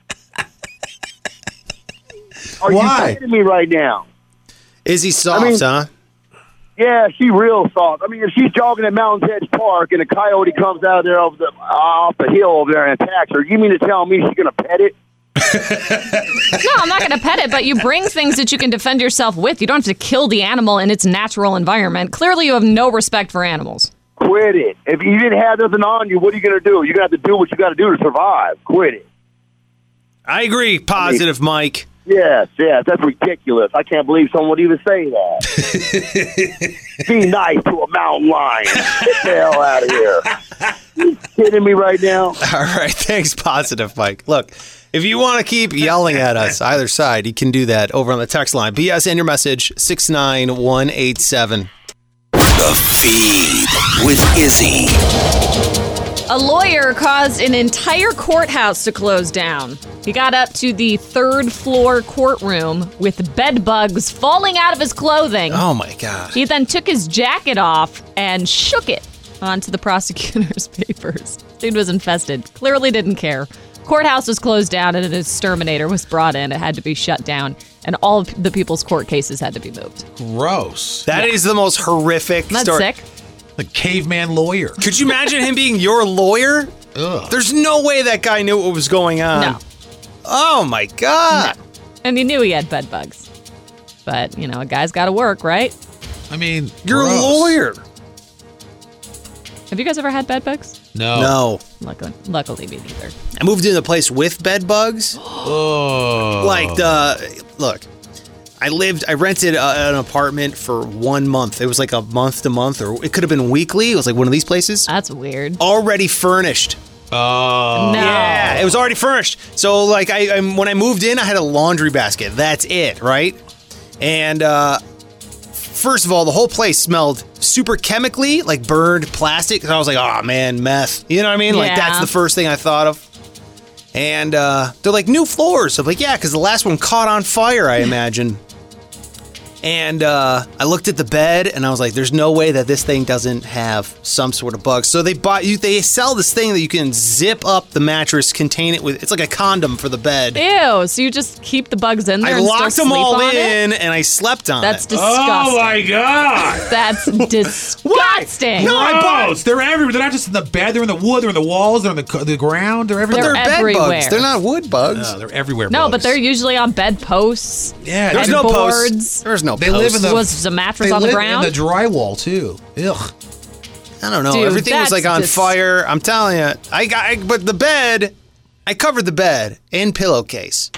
Are Why? you kidding me right now? Is he soft, I mean- huh? Yeah, she real soft. I mean, if she's jogging at Mountains Edge Park and a coyote comes out of there over the, off the hill over there and attacks her, you mean to tell me she's going to pet it? No, I'm not going to pet it, but you bring things that you can defend yourself with. You don't have to kill the animal in its natural environment. Clearly, you have no respect for animals. Quit it. If you didn't have nothing on you, what are you going to do? You're going to have to do what you got to do to survive. Quit it. I agree. Positive, Mike. Yes, yes, that's ridiculous. I can't believe someone would even say that. Be nice to a mountain lion. Get the hell out of here. You kidding me right now? All right. Thanks, positive, Mike. Look, if you want to keep yelling at us, either side, you can do that over on the text line. B S in your message, six nine one eight seven. The Feed with Izzy. A lawyer caused an entire courthouse to close down. He got up to the third floor courtroom with bed bugs falling out of his clothing. Oh, my God. He then took his jacket off and shook it. onto the prosecutor's papers. Dude was infested. Clearly didn't care. Courthouse was closed down and an exterminator was brought in. It had to be shut down. And all of the people's court cases had to be moved. Gross. That is the most horrific That's story. sick. The caveman lawyer. Could you imagine him being your lawyer? Ugh. There's no way that guy knew what was going on. No. Oh, my God. No. And he knew he had bed bugs. But, you know, a guy's got to work, right? I mean, You're gross. a lawyer. Have you guys ever had bed bugs? No. No. Luckily, luckily me neither. I moved into a place with bed bugs. Oh. Like, the, look, I lived, I rented a, an apartment for one month. It was like a month to month, or it could have been weekly. It was like one of these places. That's weird. Already furnished. Oh. No. Yeah, it was already furnished. So, like, I, I when I moved in, I had a laundry basket. That's it, right? And, uh, first of all, the whole place smelled super chemically, like burned plastic. And I was like, oh, man, meth. You know what I mean? Like, Yeah. that's the first thing I thought of. And uh, they're like, new floors. I'm like, yeah, because the last one caught on fire, I imagine. And uh, I looked at the bed, and I was like, there's no way that this thing doesn't have some sort of bug. So they bought you. They sell this thing that you can zip up the mattress, contain it with. It's like a condom for the bed. Ew, so you just keep the bugs in there I and locked still them sleep all on in, it? and I slept on That's it. disgusting. Oh my God. That's disgusting. No, I bought- Gross. They're everywhere. They're not just in the bed. They're in the wood. They're in the walls. They're on the, co- the ground. They're But everywhere. they're They're bed everywhere. bugs. They're not wood bugs. No, they're everywhere. No, bugs. but they're usually on bed posts. Yeah, There's and no boards. posts. There's no They posts. live in the. Was a mattress they on the live ground? in the drywall too. Ugh. I don't know. Dude, Everything was like that's on dis- fire. I'm telling you. I got, I, but the bed, I covered the bed in pillowcase.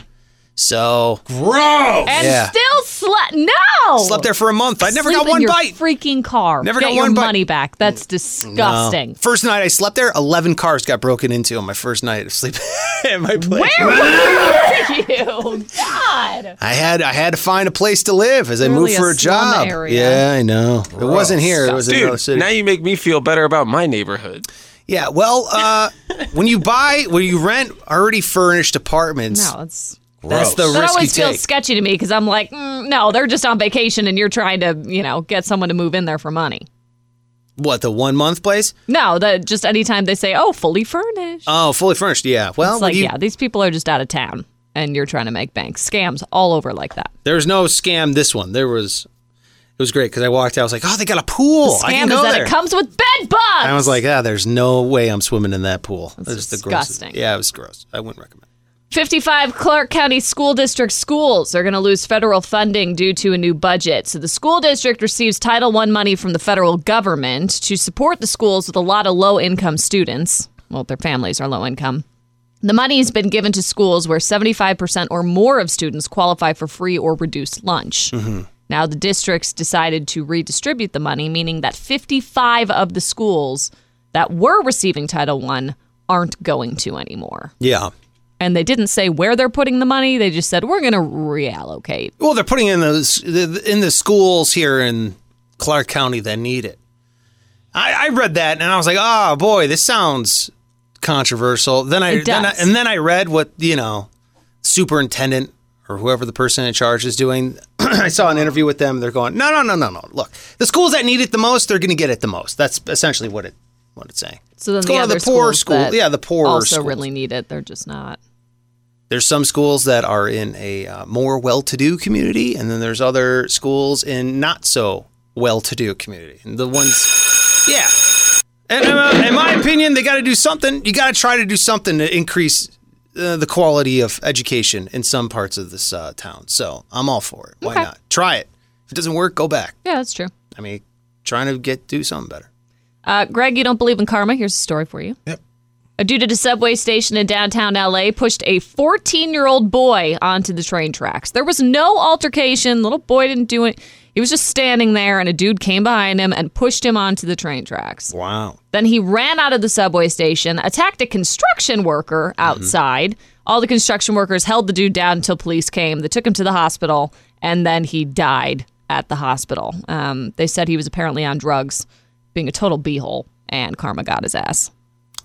So Gross. And Yeah. still slept. No. slept there for a month. I never Sleep got in one your bite. freaking car. Never Get got your one bite. money back. That's No. disgusting. First night I slept there, eleven cars got broken into on my first night of sleep at my place. Where were you? God. I had I had to find a place to live as I Really moved for a a slum job. area. Yeah, I know. It wasn't here. It was in another Dude, city. now you make me feel better about my neighborhood. Yeah, well, uh, when you buy, when you rent already furnished apartments, No, it's. that's the That risk you always feels take. sketchy to me because I'm like, mm, no, they're just on vacation and you're trying to, you know, get someone to move in there for money. What, the one month place? No, that just anytime they say, oh, fully furnished. Oh, fully furnished. Yeah. Well, it's when like, you- yeah, these people are just out of town and you're trying to make bank. Scams all over like that. There's no scam. This one, there was. It was great because I walked out. I was like, "Oh, they got a pool. The I scam can is go that there." it comes with bed bugs. I was like, "Ah, there's no way I'm swimming in that pool. That's That's the disgusting. grossest. Yeah, it was gross. I wouldn't recommend." fifty-five Clark County School District schools are going to lose federal funding due to a new budget. So the school district receives Title one money from the federal government to support the schools with a lot of low-income students. Well, their families are low-income. The money has been given to schools where seventy-five percent or more of students qualify for free or reduced lunch. Mm-hmm. Now, the districts decided to redistribute the money, meaning that fifty-five of the schools that were receiving Title one aren't going to anymore. Yeah. And they didn't say where they're putting the money. They just said, we're going to reallocate. Well, they're putting in the in the schools here in Clark County that need it. I, I read that and I was like, "Oh boy, this sounds controversial." Then I, It then I does. and then I read what you know, superintendent or whoever the person in charge is doing. I saw an interview with them. They're going, "No, no, no, no, no. Look, the schools that need it the most, they're going to get it the most." That's essentially what it what it's saying. So then It's the going to other the poor schools school, that yeah, the poor also schools. really need it. They're just not. There's some schools that are in a uh, more well-to-do community, and then there's other schools in not so well-to-do community. And the ones, yeah. And, and, uh, in my opinion, they got to do something. You got to try to do something to increase uh, the quality of education in some parts of this uh, town. So I'm all for it. Why Okay. not? Try it. If it doesn't work, go back. Yeah, that's true. I mean, trying to get do something better. Uh, Greg, you don't believe in karma. Here's a story for you. Yep. A dude at a subway station in downtown L A pushed a fourteen-year-old boy onto the train tracks. There was no altercation. Little boy didn't do it. He was just standing there, and a dude came behind him and pushed him onto the train tracks. Wow. Then he ran out of the subway station, attacked a construction worker outside. Mm-hmm. All the construction workers held the dude down until police came. They took him to the hospital, and then he died at the hospital. Um, they said he was apparently on drugs, being a total beehole, and karma got his ass.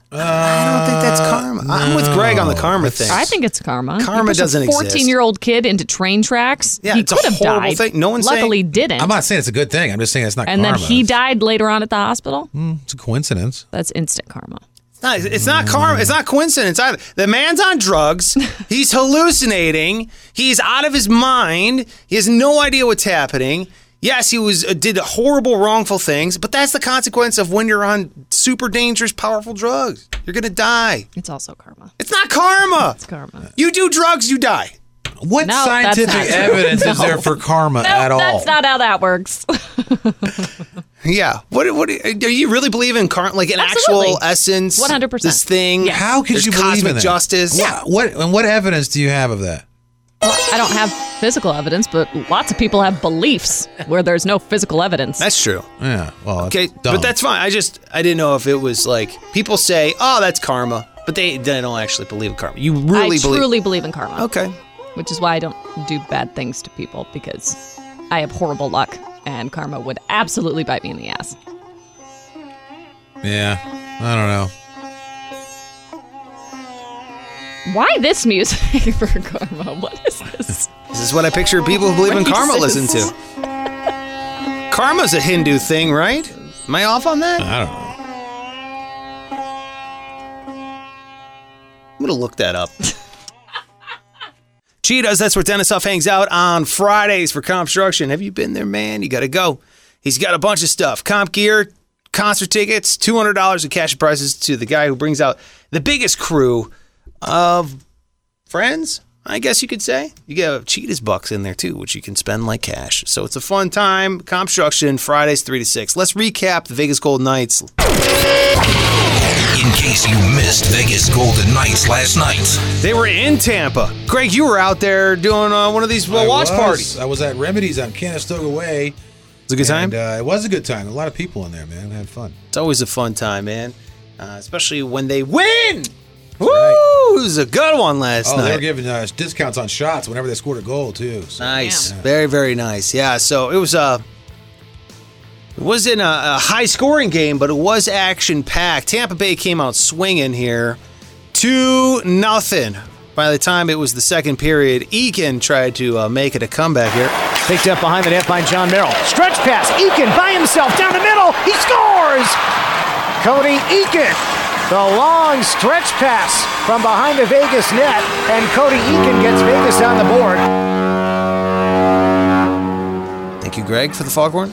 I don't think that's karma. I'm with Greg on the karma thing. I think it's karma. Karma You push doesn't a exist. fourteen-year-old kid into train tracks. Yeah, he it's a could have horrible died. thing. No one's Luckily, saying- didn't. I'm not saying it's a good thing. I'm just saying it's not and karma. then he died later on at the hospital. Mm, it's a coincidence. That's instant karma. It's not, it's not karma. It's not coincidence either. The man's on drugs. He's hallucinating. He's out of his mind. He has no idea what's happening. Yes, he was uh, did horrible, wrongful things, but that's the consequence of when you're on super dangerous, powerful drugs. You're gonna die. It's also karma. It's not karma. It's karma. You do drugs, you die. What No, scientific that's not true. evidence is No. there for karma No, at all? that's not how that works. Yeah. What? What? Do you really believe in karma? Like an Absolutely. actual essence? one hundred percent. This thing. Yes. How could There's you believe cosmic in that? justice. Yeah. What and what evidence do you have of that? Well, I don't have physical evidence, but lots of people have beliefs where there's no physical evidence. That's true. Yeah. Well, Okay, but that's fine. I just I didn't know if it was like people say, "Oh, that's karma," but they they don't actually believe in karma. You really I believe? truly believe in karma. Okay. Which is why I don't do bad things to people, because I have horrible luck and karma would absolutely bite me in the ass. Yeah. I don't know. Why this music for karma? What is this? This is what I picture people who believe in karma listen to. Karma's a Hindu thing, right? Am I off on that? I don't know. I'm gonna look that up. Cheetahs, that's where Dennis Huff hangs out on Fridays for Construction. Have you been there, man? You gotta go. He's got a bunch of stuff. Comp gear, concert tickets, two hundred dollars in cash prizes to the guy who brings out the biggest crew of friends, I guess you could say. You get Cheetahs bucks in there too, which you can spend like cash. So it's a fun time. Construction, Fridays three to six. Let's recap the Vegas Golden Knights. In case you missed Vegas Golden Knights last night. They were in Tampa. Greg, you were out there doing uh, one of these uh, I watch was. parties. I was at Remedies on Conestoga Way. It was a good time? And, uh, it was a good time. A lot of people in there, man. I had fun. It's always a fun time, man. Uh, especially when they win. Woo! It was a good one last Oh, night. they were giving uh, discounts on shots whenever they scored a goal, too. So. Nice. Very, very nice. Yeah, so it was a... It wasn't a, a high-scoring game, but it was action-packed. Tampa Bay came out swinging here. two nothing. By the time it was the second period, Eakin tried to uh, make it a comeback here. Picked up behind the net by John Merrill. Stretch pass. Eakin by himself down the middle. He scores! Cody Eakin. The long stretch pass from behind the Vegas net. And Cody Eakin gets Vegas on the board. Thank you, Greg, for the foghorn.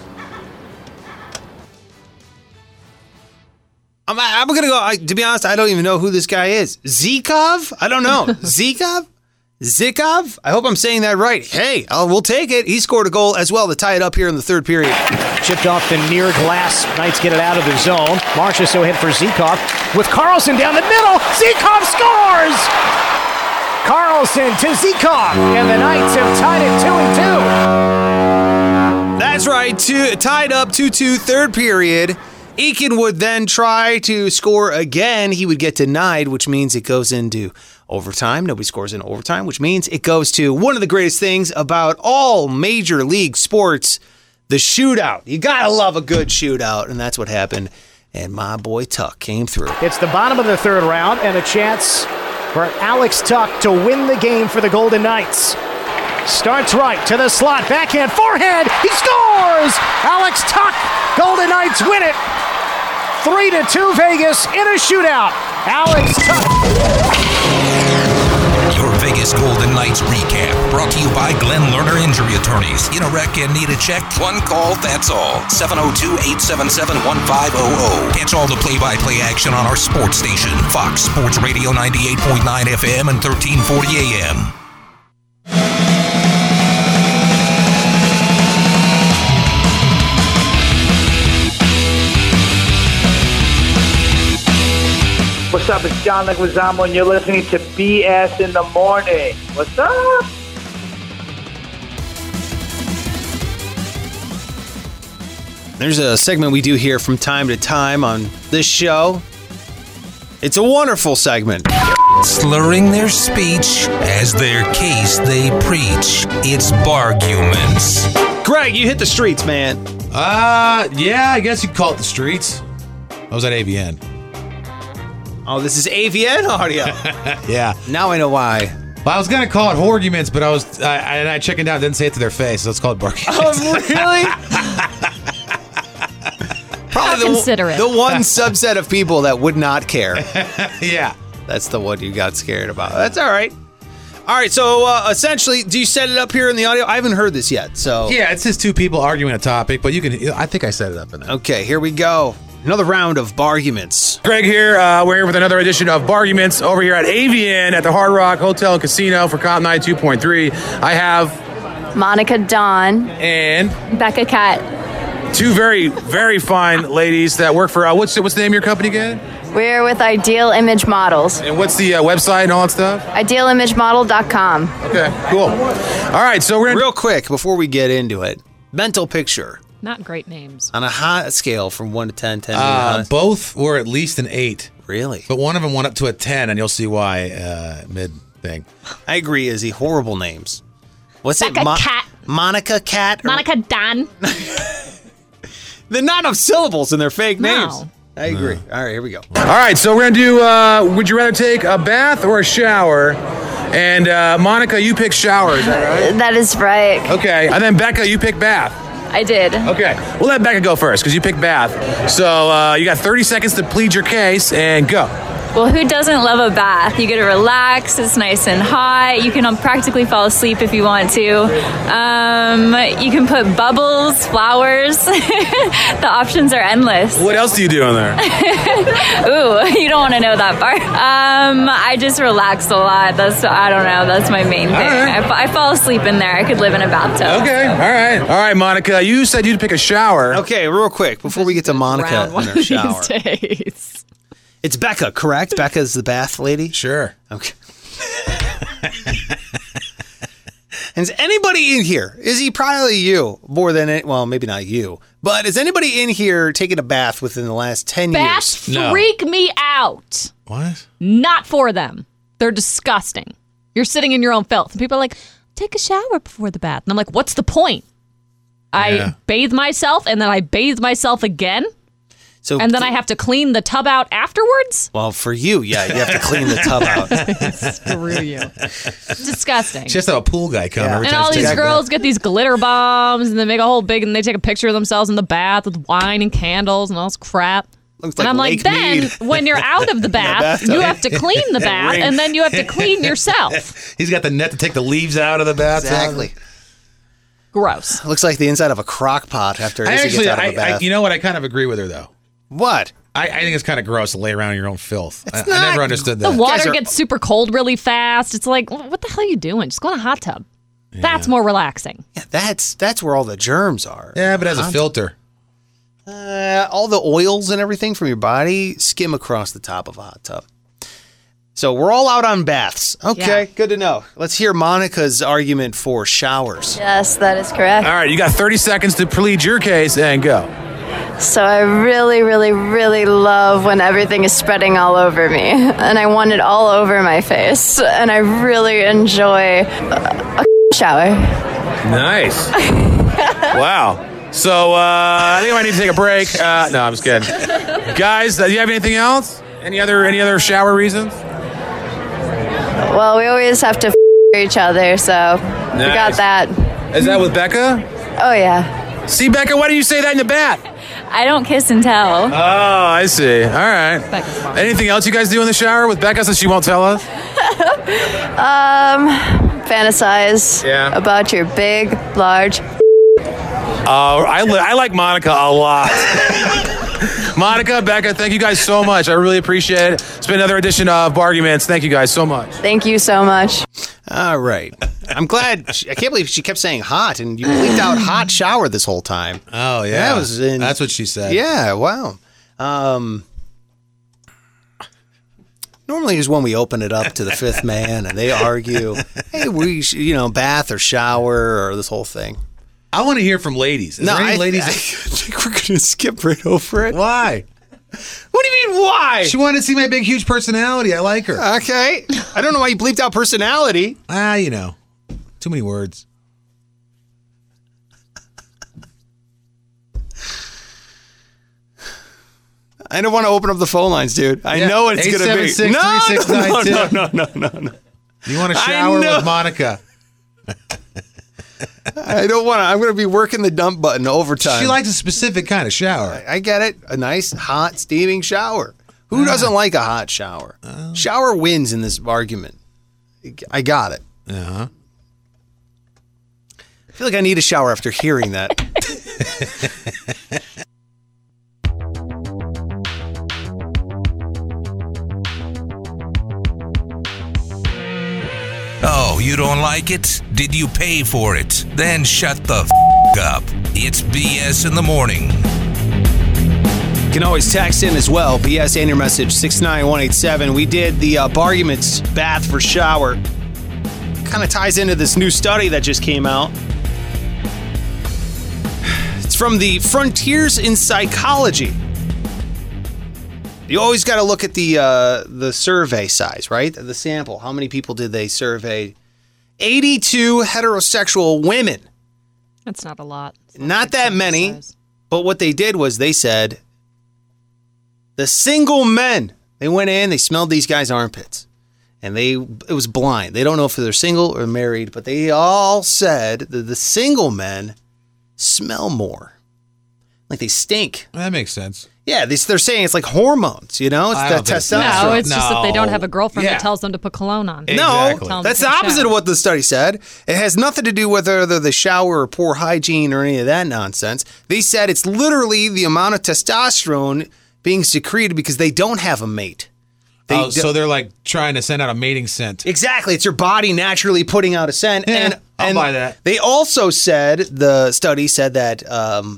I'm, I'm going to go, I, to be honest, I don't even know who this guy is. Zikov? I don't know. Zikov? Zikov? I hope I'm saying that right. Hey, uh, we'll take it. He scored a goal as well to tie it up here in the third period. Chipped off the near glass. Knights get it out of the zone. Marcia so hit for Zikov. With Carlson down the middle. Zikov scores! Carlson to Zikov. And the Knights have tied it two and two. That's right. Two, tied up two two, third period. Eakin would then try to score again. He would get denied, which means it goes into overtime. Nobody scores in overtime, which means it goes to one of the greatest things about all major league sports, the shootout. You gotta love a good shootout, and that's what happened. And my boy Tuck came through. It's the bottom of the third round and a chance for Alex Tuck to win the game for the Golden Knights. Starts right to the slot, backhand, forehand, he scores! Alex Tuck, Golden Knights win it. Three to two Vegas in a shootout. Alex Tuck. Your Vegas Golden Knights recap brought to you by Glenn Lerner Injury Attorneys. In a wreck and need a check? One call, that's all. seven oh two, eight seven seven, one five oh oh. Catch all the play-by-play action on our sports station. Fox Sports Radio ninety-eight point nine F M and thirteen forty A M. What's up? It's John Leguizamo, and you're listening to B S in the Morning. What's up? There's a segment we do here from time to time on this show. It's a wonderful segment. Slurring their speech as their case they preach. It's Barguments. Greg, you hit the streets, man. Uh, yeah, I guess you'd call it the streets. I was at A V N. Oh, this is A V N audio. Yeah. Now I know why. Well, I was gonna call it arguments, but I was I, I, and I chickened out. Didn't say it to their face, so let's call it barking. Oh, really? Probably the, considerate. the one subset of people that would not care. Yeah. That's the one you got scared about. That's all right. All right, so uh, essentially, do you set it up here in the audio? I haven't heard this yet, so... Yeah, it's just two people arguing a topic, but you can... I think I set it up in there. Okay, here we go. Another round of Barguments. Greg here. Uh, we're here with another edition of Barguments over here at A V N at the Hard Rock Hotel and Casino for Comp ninety-two point three. I have... Monica Dawn. And... Becca Cat. Two very, very fine ladies that work for... Uh, what's, what's the name of your company again? We're with Ideal Image Models. And what's the uh, website and all that stuff? ideal image model dot com. Okay, cool. All right, so we're... Real quick, before we get into it, mental picture. Not great names. On a hot scale from one to ten, ten Uh, both were at least an eight. Really? But one of them went up to a ten, and you'll see why uh, mid thing. I agree, Izzy. Horrible names. What's Becca it? Mo- Cat. Monica Cat? Or- Monica Dawn. They're not enough syllables in their fake No. names. I agree. All right, here we go. All right, so we're going to do, uh, would you rather take a bath or a shower? And uh, Monica, you pick shower, is that right? That is right. Okay, and then Becca, you pick bath. I did. Okay, we'll let Becca go first because you picked bath. So uh, you got thirty seconds to plead your case and go. Well, who doesn't love a bath? You get to relax. It's nice and hot. You can um, practically fall asleep if you want to. Um, you can put bubbles, flowers. The options are endless. What else do you do in there? Ooh, you don't want to know that part. Um, I just relax a lot. That's I don't know. That's my main thing. right. I, I fall asleep in there. I could live in a bathtub. Okay, all right. All right, Monica, you said you'd pick a shower. Okay, real quick, before we get to Monica One and of her these shower. days. It's Becca, correct? Becca's the bath lady? Sure. Okay. And is anybody in here? Is he probably you more than it? Well, maybe not you, but is anybody in here taking a bath within the last ten Baths years? freak me out. What? Not for them. They're disgusting. You're sitting in your own filth. And people are like, take a shower before the bath. And I'm like, what's the point? I Yeah. bathe myself and then I bathe myself again. So, And then I have to clean the tub out afterwards? well, for you, yeah, you have to clean the tub out. Screw you. It's disgusting. Just have a pool guy come every And time all she these takes a girls get these glitter bombs and they make a whole big, and they take a picture of themselves in the bath with wine and candles and all this crap. Looks and like I'm Lake like, then Mead. when you're out of the bath, bathtub. you have to clean the bath Ring. and then you have to clean yourself. bath. He's got the net to take the leaves out of the bathtub. Exactly. Gross. Looks like the inside of a crock pot after I Izzy actually, gets out I, of the I, bath. you know what? I kind of agree with her, though. What? I, I think it's kind of gross to lay around in your own filth. I, I not- never understood The that. water are- gets super cold really fast. It's like, what the hell are you doing? Just go in a hot tub. That's more relaxing. Yeah, that's that's where all the germs are. Yeah, but as a Hot- filter. Uh, all the oils and everything from your body skim across the top of a hot tub. So we're all out on baths. Okay, Yeah. good to know. Let's hear Monica's argument for showers. Yes, that is correct. All right, you got thirty seconds to plead your case and go. So I really, really, really love when everything is spreading all over me. And I want it all over my face. And I really enjoy a, a shower. Nice. Wow. So uh, I think I might need to take a break. Uh, no, I'm just kidding. Guys, uh, do you have anything else? Any other any other shower reasons? Well, we always have to f- each other, so we got Nice. that. Is that with Becca? Oh, yeah. See, Becca, why do you say that in the bath? I don't kiss and tell. Oh, I see. All right. Anything else you guys do in the shower with Becca since she won't tell us? Um, fantasize Yeah. about your big, large. Uh, I, li- I like Monica a lot. Monica, Becca, thank you guys so much. I really appreciate it. It's been another edition of Barguments. Thank you guys so much. Thank you so much. All right. I'm glad. She, I can't believe she kept saying hot, and you bleeped out hot shower this whole time. Oh, yeah. That was in, That's what she said. Yeah, wow. Um, normally is when we open it up to the fifth man and they argue, hey, we, sh- you know, bath or shower or this whole thing. I want to hear from ladies. Is no, there any I, ladies? I think we're going to skip right over it. Why? What do you mean, why? She wanted to see my big, huge personality. I like her. Okay. I don't know why you bleeped out personality. Ah, you know. Too many words. I don't want to open up the phone lines, dude. I Yeah, know what it's going to be. eight seven six, No, three six no, nine no, two. no, no, no, no, no. You want to I shower know. with Monica? I don't want to. I'm going to be working the dump button overtime. She likes a specific kind of shower. I, I get it. A nice, hot, steaming shower. Who doesn't like a hot shower? Shower wins in this argument. I got it. Uh-huh. I feel like I need a shower after hearing that. Oh, you don't like it? Did you pay for it? Then shut the f*** up. It's B S in the morning. You can always text in as well. B S and your message six nine one eight seven. We did the uh, arguments bath for shower. Kind of ties into this new study that just came out. It's from the Frontiers in Psychology. You always got to look at the uh, the survey size, right? The sample. How many people did they survey? eighty-two heterosexual women. That's not a lot. Not that many. But what they did was they said the single men, they went in, they smelled these guys' armpits. And they it was blind. They don't know if they're single or married, but they all said that the single men smell more. Like they stink. That makes sense. Yeah, they, they're saying it's like hormones, you know? It's I that don't think so. testosterone. No, it's just that they don't have a girlfriend Yeah. that tells them to put cologne on. No, Exactly. Tell them that's to the take a opposite shower. of what the study said. It has nothing to do with whether they shower or poor hygiene or any of that nonsense. They said it's literally the amount of testosterone being secreted because they don't have a mate. They oh, do- so they're like trying to send out a mating scent. Exactly. It's your body naturally putting out a scent. Yeah, and I'll and buy that. They also said, the study said that um,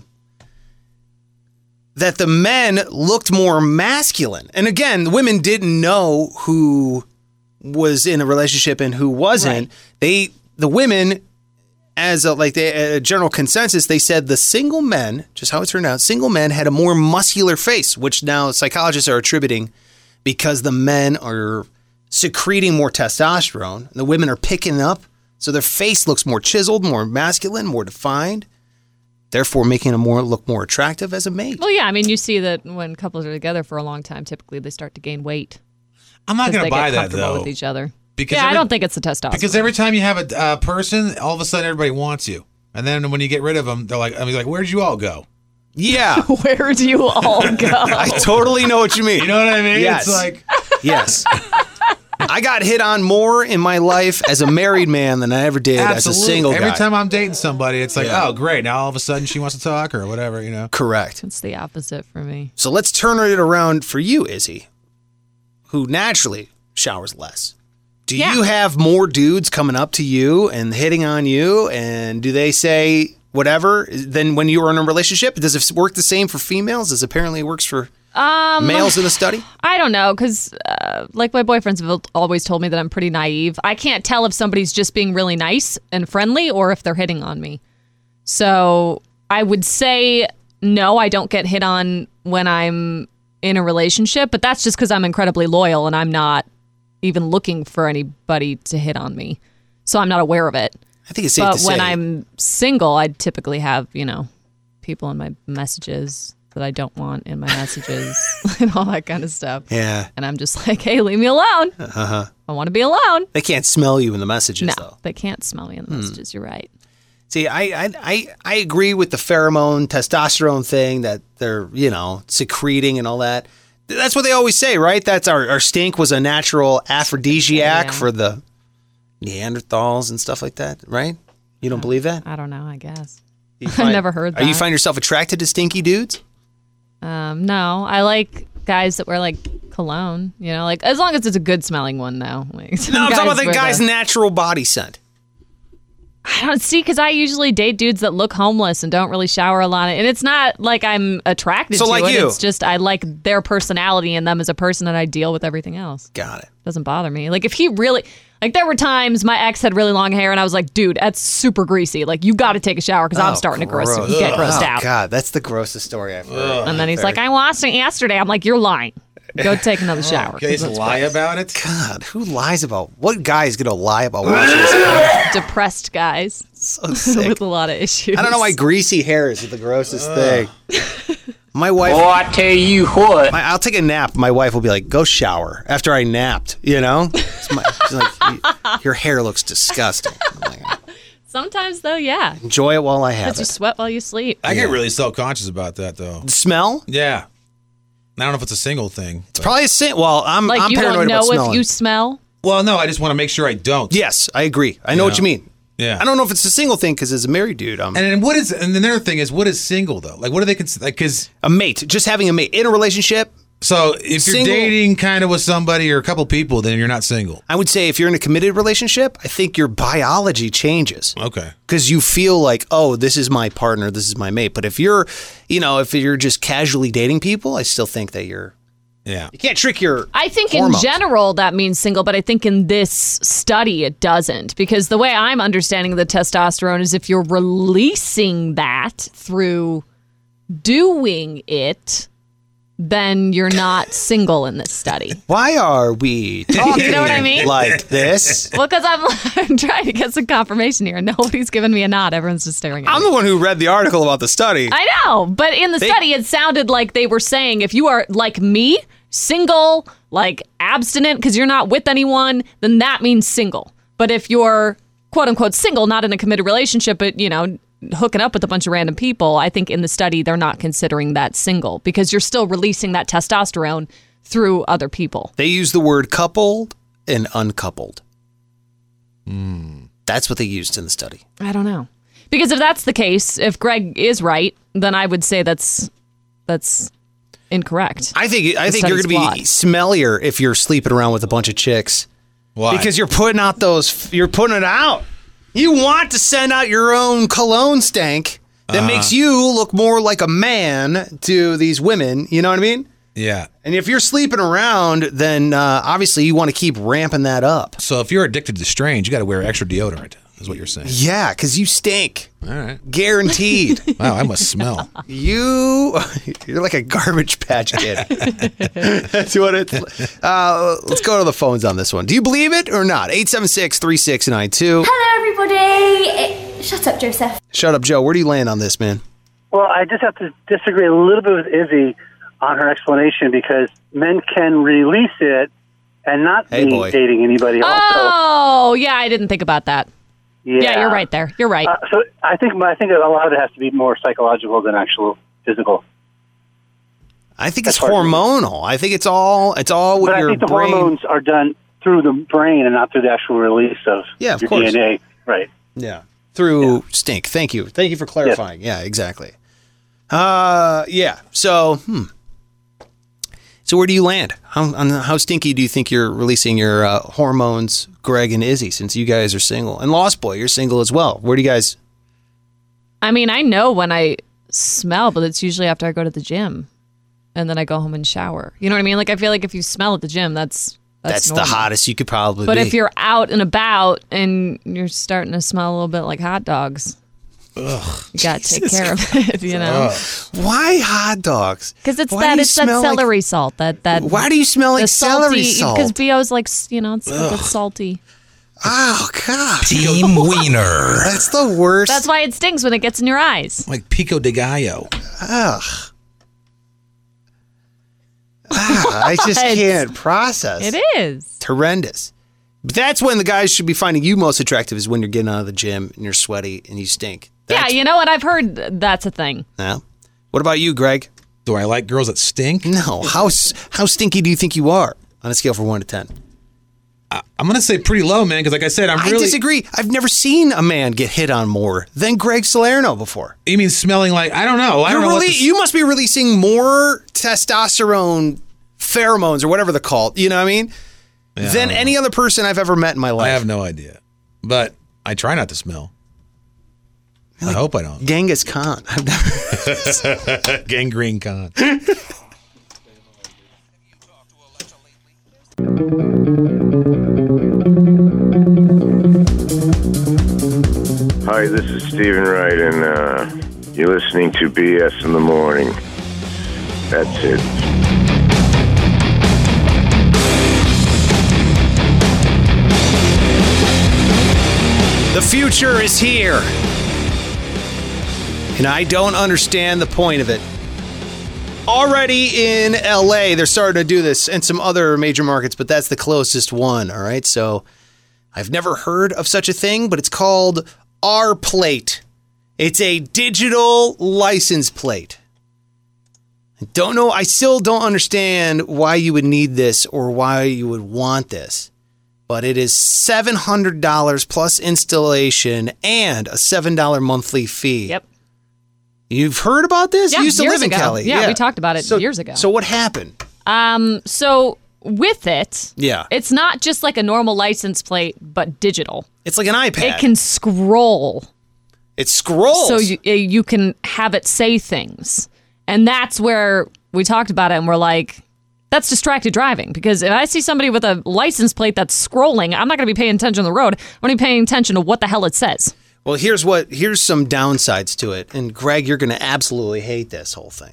that the men looked more masculine. And again, the women didn't know who was in a relationship and who wasn't. Right. They the women, as a, like they, a general consensus, they said the single men, just how it turned out, single men had a more muscular face, which now psychologists are attributing because the men are secreting more testosterone. The women are picking up, so their face looks more chiseled, more masculine, more defined, therefore making them more look more attractive as a mate. Well, yeah, I mean, you see that when couples are together for a long time, typically they start to gain weight. I'm not 'cause going they to buy get that, comfortable though. with each other. Because yeah, every- I don't think it's the testosterone. Because every time you have a uh, person, all of a sudden everybody wants you. And then when you get rid of them, they're like, I mean, like, where'd you all go? Yeah. Where do you all go? I totally know what you mean. You know what I mean? Yes. It's like, Yes. I got hit on more in my life as a married man than I ever did as a absolutely. single guy. Every time I'm dating somebody, it's like, Yeah. oh, great. Now all of a sudden she wants to talk or whatever, you know? Correct. It's the opposite for me. So let's turn it around for you, Izzy, who naturally showers less. Do Yeah. you have more dudes coming up to you and hitting on you? And do they say whatever than when you were in a relationship? Does it work the same for females as apparently it works for Um, males in the study? I don't know, because uh, like my boyfriends have always told me that I'm pretty naive. I can't tell if somebody's just being really nice and friendly or if they're hitting on me. So I would say no, I don't get hit on when I'm in a relationship, but that's just because I'm incredibly loyal and I'm not even looking for anybody to hit on me. So I'm not aware of it. I think it's safe But to when say. I'm single, I typically have, you know, people in my messages that I don't want in my messages and all that kind of stuff. Yeah. And I'm just like, hey, leave me alone. Uh-huh. I want to be alone. They can't smell you in the messages, No, though. they can't smell me in the Hmm. messages. You're right. See, I, I I I agree with the pheromone, testosterone thing that they're, you know, secreting and all that. That's what they always say, right? That's our, our stink was a natural aphrodisiac Yeah. for the Neanderthals and stuff like that, right? You don't believe that? I don't know, I guess. You I've find- never heard Are you that. find yourself attracted to stinky dudes? Um, no, I like guys that wear like cologne, you know, like as long as it's a good smelling one, though. Like, some No, I'm talking about the wear guy's natural body scent. I don't see, because I usually date dudes that look homeless and don't really shower a lot. And it's not like I'm attracted So to like it. you. It's just I like their personality and them as a person, and I deal with everything else. Got it. Doesn't bother me. Like if he really, like there were times my ex had really long hair and I was like, dude, that's super greasy. Like you got to take a shower because I'm Oh, starting to gross, gross. get grossed Oh, out. God, that's the grossest story I've heard. And then he's like, I washed it yesterday. I'm like, you're lying. Go take another shower. Okay, so lie about it? God, who lies about what guy is going to lie about washing his hair? Depressed guys So sick. with a lot of issues. I don't know why greasy hair is the grossest thing. My wife. Oh, I tell you what. My, I'll take a nap. My wife will be like, "Go shower." After I napped, you know. It's my, she's like, "Your hair looks disgusting." I'm like, Sometimes, though, yeah. enjoy it while I have Because you it. sweat while you sleep. I get really self-conscious about that, though. The smell? Yeah. I don't know if it's a single thing. It's probably a sin. Well, I'm, Like, I'm you paranoid don't know about if smelling. you smell? Well, no, I just want to make sure I don't. Yes, I agree. I know You what you know? mean. Yeah. I don't know if it's a single thing because as a married dude, I'm And then what is? And another thing is, what is single though? Like, what do they consider? Like, because a mate, just having a mate in a relationship. So if you're Single- dating kind of with somebody or a couple people, then you're not single. I would say if you're in a committed relationship, I think your biology changes. Okay. Because you feel like, oh, this is my partner, this is my mate. But if you're, you know, if you're just casually dating people, I still think that you're. Yeah. You can't trick your. I think hormones. in general that means single, but I think in this study it doesn't. Because the way I'm understanding the testosterone is if you're releasing that through doing it, then you're not single in this study. Why are we talking You know what I mean? like this? Well, because I'm, I'm trying to get some confirmation here. Nobody's giving me a nod. Everyone's just staring at I'm me. the one who read the article about the study. I know, but in the They- study, it sounded like they were saying if you are like me, single, like abstinent, because you're not with anyone, then that means single. But if you're quote unquote single, not in a committed relationship, but you know, hooking up with a bunch of random people, I think in the study they're not considering that single because you're still releasing that testosterone through other people. They use the word coupled and uncoupled. That's what they used in the study. I don't know. Because if that's the case, if Greg is right, then I would say that's that's incorrect. I think I The think you're study's going to be smellier if you're sleeping around with a bunch of chicks. Why? Because you're putting out those. You're putting it out. You want to send out your own cologne stank that Uh-huh. makes you look more like a man to these women. You know what I mean? Yeah. And if you're sleeping around, then uh, obviously you want to keep ramping that up. So if you're addicted to strange, you got to wear extra deodorant, is what you're saying. Yeah, because you stink. All right. Guaranteed. Wow, I must smell. You, you're like a garbage patch kid. That's what it's. Uh, let's go to the phones on this one. Do you believe it or not? eight seven six, three six nine two. Hello, everybody. Eh, Shut up, Joseph. Shut up, Joe. Where do you land on this, man? Well, I just have to disagree a little bit with Izzy on her explanation because men can release it and not Hey, be boy. dating anybody else. Oh, yeah, I didn't think about that. Yeah. Yeah, you're right there. You're right. Uh, so I think I think a lot of it has to be more psychological than actual physical. I think it's hormonal. I think it's all it's all with But I your think the brain. hormones are done through the brain and not through the actual release of Yeah, of your course. D N A. Right. Yeah. Through stink. Thank you. Thank you for clarifying. Yeah, exactly. Uh, yeah. So, hmm. So where do you land? How on how stinky do you think you're releasing your uh, hormones, Greg and Izzy, since you guys are single? And Lost Boy, you're single as well. Where do you guys? I mean, I know when I smell, but it's usually after I go to the gym and then I go home and shower. You know what I mean? Like, I feel like if you smell at the gym, that's that's, That's, the normal. hottest you could probably But be. if you're out and about and you're starting to smell a little bit like hot dogs, Ugh, you got to take Jesus care of it, you know? Why hot dogs? Because it's Why that do you it's that smell like- celery salt. That that. Why do you smell like the celery salty, salt? Because B O's like, you know, it's, Ugh. it's salty. Oh God! Team Wiener. That's the worst. That's why it stings when it gets in your eyes. Like pico de gallo. Ugh. Ah, I just What? can't process. It is. It's horrendous. But that's when the guys should be finding you most attractive is when you're getting out of the gym and you're sweaty and you stink. Yeah, you know what? I've heard that's a thing. Yeah. What about you, Greg? Do I like girls that stink? No. How s- how stinky do you think you are on a scale from one to ten? I, I'm gonna say pretty low, man. Because like I said, I'm I really. disagree. I've never seen a man get hit on more than Greg Salerno before. You mean smelling like I don't know. I You're don't know. what really- this- you must be releasing more testosterone pheromones or whatever they're called. You know what I mean? Yeah, than I don't any other person I've ever met in my life. I have no idea, but I try not to smell. I hope I don't. Genghis Khan. I've never. Gangrene Khan. Hi, this is Stephen Wright, and uh, you're listening to B S in the Morning. That's it. The future is here. And I don't understand the point of it. already in L A. They're starting to do this and some other major markets, but that's the closest one. All right. So I've never heard of such a thing, but it's called R-Plate. It's a digital license plate. I don't know. I still don't understand why you would need this or why you would want this. But it is seven hundred dollars plus installation and a seven dollars monthly fee. Yep. You've heard about this? Yeah, you used to years live in ago. Cali. Yeah, we talked about it So- years ago. So what happened? Um, so with it, Yeah. it's not just like a normal license plate, but digital. It's like an iPad. It can scroll. It scrolls. So you, you can have it say things. And that's where we talked about it and we're like, that's distracted driving. Because if I see somebody with a license plate that's scrolling, I'm not going to be paying attention on the road. I'm going to be paying attention to what the hell it says. Well, here's what here's some downsides to it. And Greg, you're going to absolutely hate this whole thing.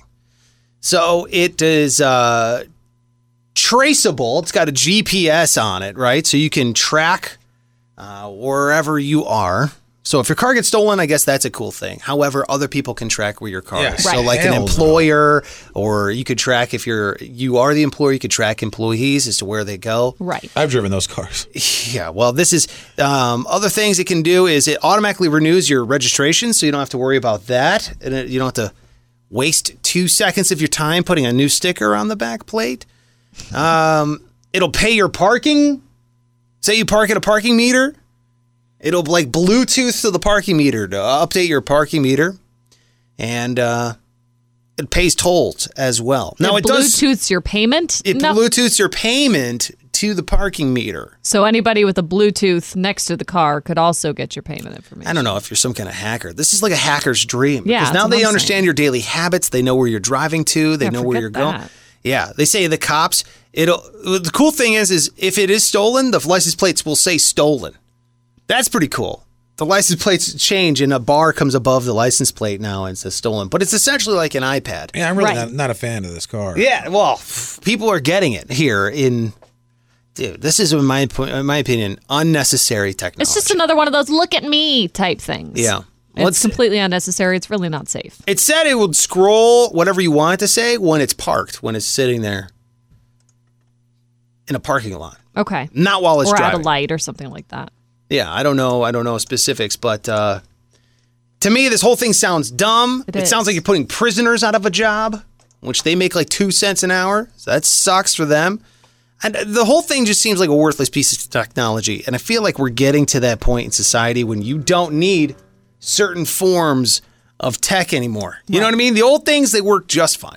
So it is uh, traceable. It's got a G P S on it, right? So you can track uh, wherever you are. So if your car gets stolen, I guess that's a cool thing. However, other people can track where your car Yeah, is. So right. like Hell an no. employer, or you could track if you're you are the employer, you could track employees as to where they go. Right. I've driven those cars. Yeah, well, this is um, other things it can do is it automatically renews your registration, so you don't have to worry about that, and it, you don't have to waste two seconds of your time putting a new sticker on the back plate. Um, it'll pay your parking. Say you park at a parking meter, it'll like Bluetooth to the parking meter to update your parking meter, and uh, it pays tolls as well. Now it it does. Bluetooths your payment. It No. Bluetooths your payment to the parking meter. So anybody with a Bluetooth next to the car could also get your payment information. I don't know if you're some kind of hacker. This is like a hacker's dream. Yeah, Because now that's what they I'm understand saying. your daily habits. They know where you're driving to. They Yeah, know where forget you're going. that. Yeah. They say the cops, it'll, the cool thing is, is if it is stolen, the license plates will say stolen. That's pretty cool. The license plates change and a bar comes above the license plate now and says stolen. But it's essentially like an iPad. Yeah, I'm really Right. not, not a fan of this car. Yeah, well, people are getting it here in, dude, this is, in my, po- in my opinion, unnecessary technology. It's just another one of those look at me type things. Yeah. It's Let's- completely unnecessary. It's really not safe. It said it would scroll whatever you want it to say when it's parked, when it's sitting there in a parking lot. Okay. Not while it's or driving. at a light or something like that. Yeah, I don't know. I don't know specifics, but uh, to me, this whole thing sounds dumb. It It, is. sounds like you're putting prisoners out of a job, which they make like two cents an hour. So that sucks for them. And the whole thing just seems like a worthless piece of technology. And I feel like we're getting to that point in society when you don't need certain forms of tech anymore. You know what I mean? The old things, they work just fine.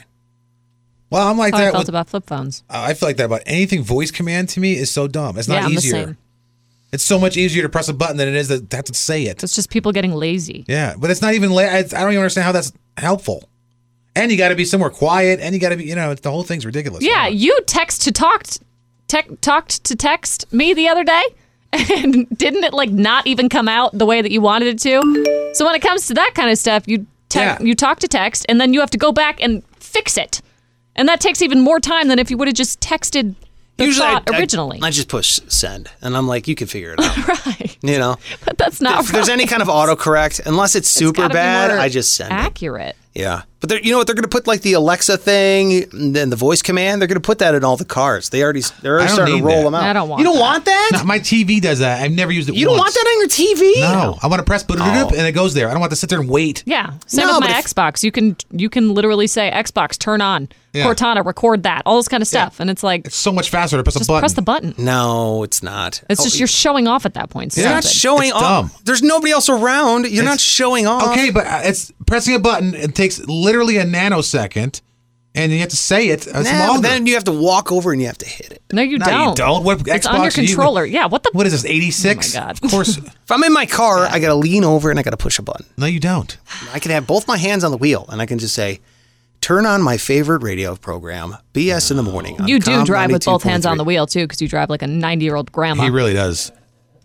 Well, I'm like How I that. felt with- about flip phones. I feel like that about anything voice command to me is so dumb. It's Yeah, not I'm the easier. same. It's so much easier to press a button than it is to have to say it. It's just people getting lazy. Yeah, but it's not even. La- I I don't even understand how that's helpful. And you got to be somewhere quiet, and you got to be. You know, the whole thing's ridiculous. Yeah, you text to talked, tech talked to text me the other day, and didn't it like not even come out the way that you wanted it to? So when it comes to that kind of stuff, you te- Yeah. you talk to text, and then you have to go back and fix it, and that takes even more time than if you would have just texted the thought I, I- originally. I, just push send, and I'm like, you can figure it out. right. You know, But that's not if there's any kind of autocorrect, unless it's super gotta be bad, more I just send it. accurate. Yeah, but they're, you know what? They're going to put like the Alexa thing, and then the voice command. They're going to put that in all the cars. They already they're already I don't starting to need roll that. them out. I don't want You don't that. want that? No, my T V does that. I've never used it. You don't once. want that on your T V? No, I want to press boop Oh. and it goes there. I don't want to sit there and wait. Yeah, same No, with but my if- Xbox. You can you can literally say Xbox turn on, Yeah. Cortana record that, all this kind of stuff, and it's like It's so much faster to press just a button. press the button. No, it's not. It's just Oh, you're showing off at that point. You're not Stupid. showing It's off. dumb. There's nobody else around. You're not It's- showing off. Okay, but uh, it's pressing a button. It takes literally a nanosecond, and you have to say it. It's Nah, longer. but then you have to walk over and you have to hit it. No, you No, don't. you don't. What It's Xbox on your are you- controller. Yeah. What the? What is this? eighty-six? Oh my God. Of course. If I'm in my car, I got to lean over and I got to push a button. No, you don't. I can have both my hands on the wheel and I can just say, turn on my favorite radio program, B S in the morning. on You do Com drive with both hands on the ninety-two point three. wheel too, because you drive like a ninety-year-old grandma. He really does.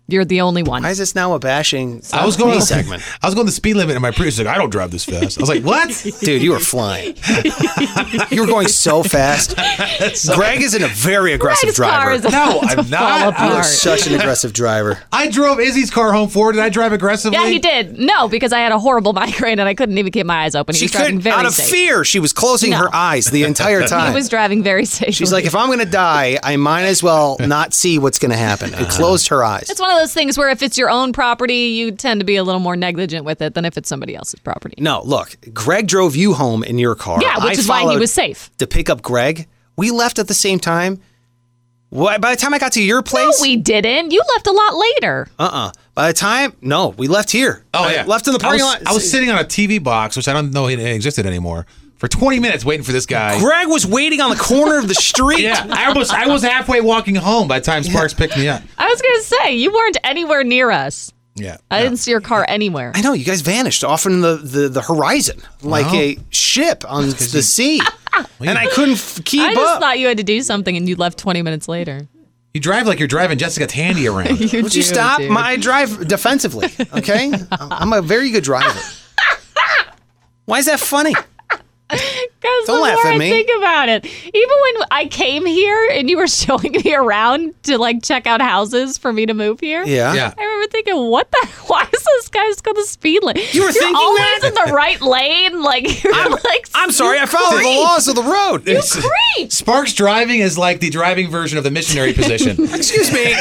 You're the only one. Why is this now a bashing I was going segment? I was going the speed limit in my Prius. Like, I don't drive this fast. I was like, what? Dude, you were flying. You were going so fast. Greg is in a very aggressive Greg's car driver. is about No, to I'm fall not. You are apart. such an aggressive driver. I drove Izzy's car home for her. Did I drive aggressively? Yeah, he did. No, because I had a horrible migraine and I couldn't even keep my eyes open. He She was driving couldn't, very out of safe. fear, she was closing No. her eyes the entire time. He was driving very safe. She's like, if I'm going to die, I might as well not see what's going to happen. And closed her eyes. It's one of those things where if it's your own property, you tend to be a little more negligent with it than if it's somebody else's property. No, look, Greg drove you home in your car. Yeah, which I is why he followed was safe. to pick up Greg. We left at the same time. Why- By the time I got to your place, No, we didn't. You left a lot later. uh-uh. By the time, no, we left here. Oh, I yeah. left in the I was, parking lot. I was sitting on a T V box, which I don't know it existed anymore, for twenty minutes waiting for this guy. Greg was waiting on the corner of the street. Yeah, I was I was halfway walking home by the time Sparks picked me up. I was going to say, you weren't anywhere near us. Yeah. I didn't see your car anywhere. I know, you guys vanished off in the, the, the horizon like Wow. a ship on the sea. And I couldn't f- keep I just up. thought you had to do something and you left twenty minutes later. You drive like you're driving Jessica Tandy around. you Would you do, stop? dude. My, I drive defensively, okay? I'm a very good driver. Why is that funny? Because Don't the laugh more at I me. think about it, even when I came here and you were showing me around to like check out houses for me to move here, Yeah. Yeah. I remember thinking, what the? Why is this guy just going the speed lane? You were You're thinking always that? in the right lane, like you're like. I'm sorry, you I followed the creep. laws of the road. You creep. Sparks driving is like the driving version of the missionary position. Excuse me.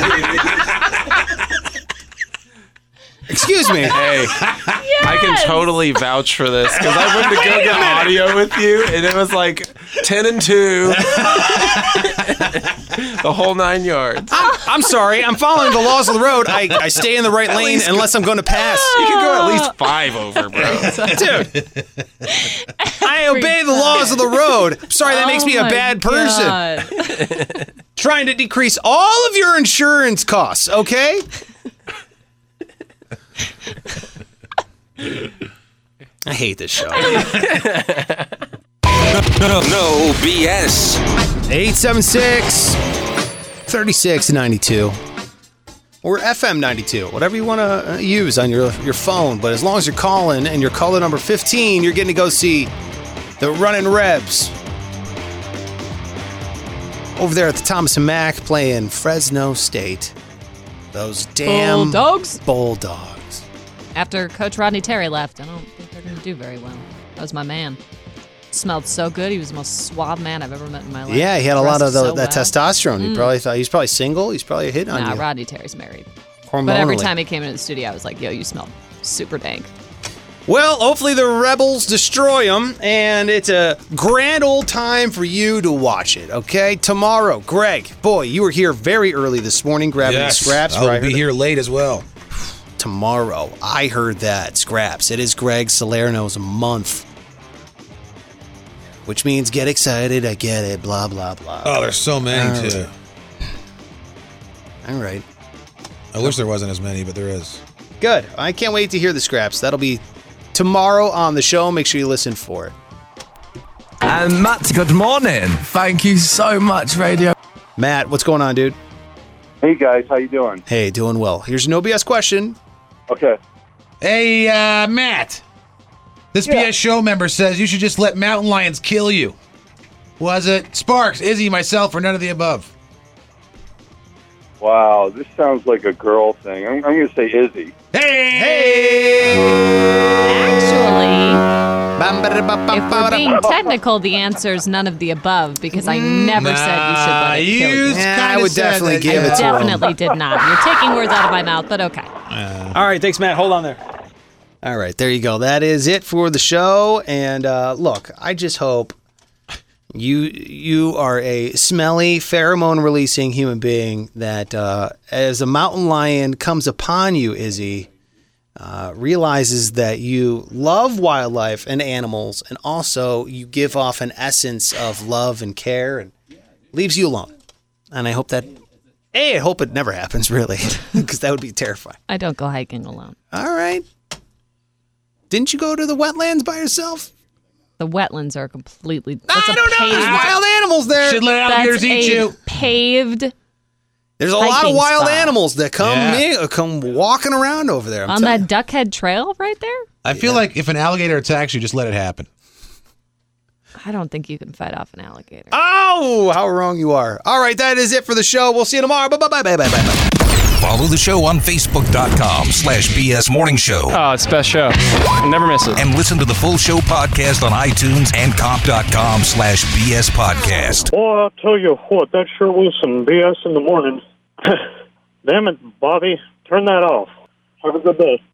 Excuse me. Hey, I can totally vouch for this because I went to go get audio with you, and it was like ten and two, the whole nine yards. I'm, I'm sorry. I'm following the laws of the road. I, I stay in the right lane unless I'm going to pass. You could go at least five over, bro. Dude, I obey the laws of the road. I'm sorry, that makes me a Oh my bad person. God. Trying to decrease all of your insurance costs, okay? I hate this show. No, no B S. eight seven six, three six nine two or F M ninety-two, whatever you want to use on your your phone. But as long as you're calling and you're caller number fifteen, you're getting to go see the Runnin' Rebs over there at the Thomas and Mack playing Fresno State. Those damn Bulldogs. Bulldogs. After Coach Rodney Terry left, I don't think they're going to do very well. That was my man. Smelled so good. He was the most suave man I've ever met in my life. Yeah, he had a lot of Dressed the, so that well. testosterone. He Mm. probably thought he's probably single. He's probably a hit on Nah, you. Rodney Terry's married. Hormonally. But every time he came into the studio, I was like, yo, you smell super dank. Well, hopefully the Rebels destroy them, and it's a grand old time for you to watch it, okay? Tomorrow, Greg, boy, you were here very early this morning grabbing Yes, the scraps. I'll right? be here late as well. Tomorrow, I heard that, scraps. It is Greg Salerno's month, which means get excited, I get it, blah, blah, blah. Oh, there's so many, All too. right. All right. I wish there wasn't as many, but there is. Good. I can't wait to hear the scraps. That'll be tomorrow on the show. Make sure you listen for it. And Matt, good morning. Thank you so much, Radio. Matt, what's going on, dude? Hey guys, how you doing? Hey, doing well. Here's your no B S question. Okay. Hey, uh, Matt. This B S show member says you should just let mountain lions kill you. Was it Sparks, Izzy, myself, or none of the above? Wow, this sounds like a girl thing. I'm, I'm going to say Izzy. Hey! Actually, if we're being technical, the answer is none of the above because I never Nah, said you should let it kill you. Yeah, I kinda would said definitely that, give yeah. it to him. Definitely did not. You're taking words out of my mouth, but okay. All right, thanks, Matt. Hold on there. All right, there you go. That is it for the show. And uh, look, I just hope you you are a smelly, pheromone-releasing human being that, uh, as a mountain lion comes upon you, Izzy, uh, realizes that you love wildlife and animals, and also you give off an essence of love and care, and leaves you alone. And I hope that. A, I hope it never happens, really, because that would be terrifying. I don't go hiking alone. All right. Didn't you go to the wetlands by yourself? The wetlands are completely. That's I a don't know. There's paved- wild animals there. Should let That's alligators eat a you. paved There's a lot of hiking wild spot. animals that come Yeah. in, come walking around over there. I'm On telling that Duckhead Trail right there? I feel like if an alligator attacks you, just let it happen. I don't think you can fight off an alligator. Oh, how wrong you are. All right, that is it for the show. We'll see you tomorrow. Bye-bye, bye-bye, bye-bye. Follow the show on Facebook.com slash BS Morning Show. Oh, it's the best show. Never miss it. And listen to the full show podcast on iTunes and comp.com slash BS podcast. Boy, I'll tell you what, that sure was some B S in the morning. Damn it, Bobby. Turn that off. Have a good day.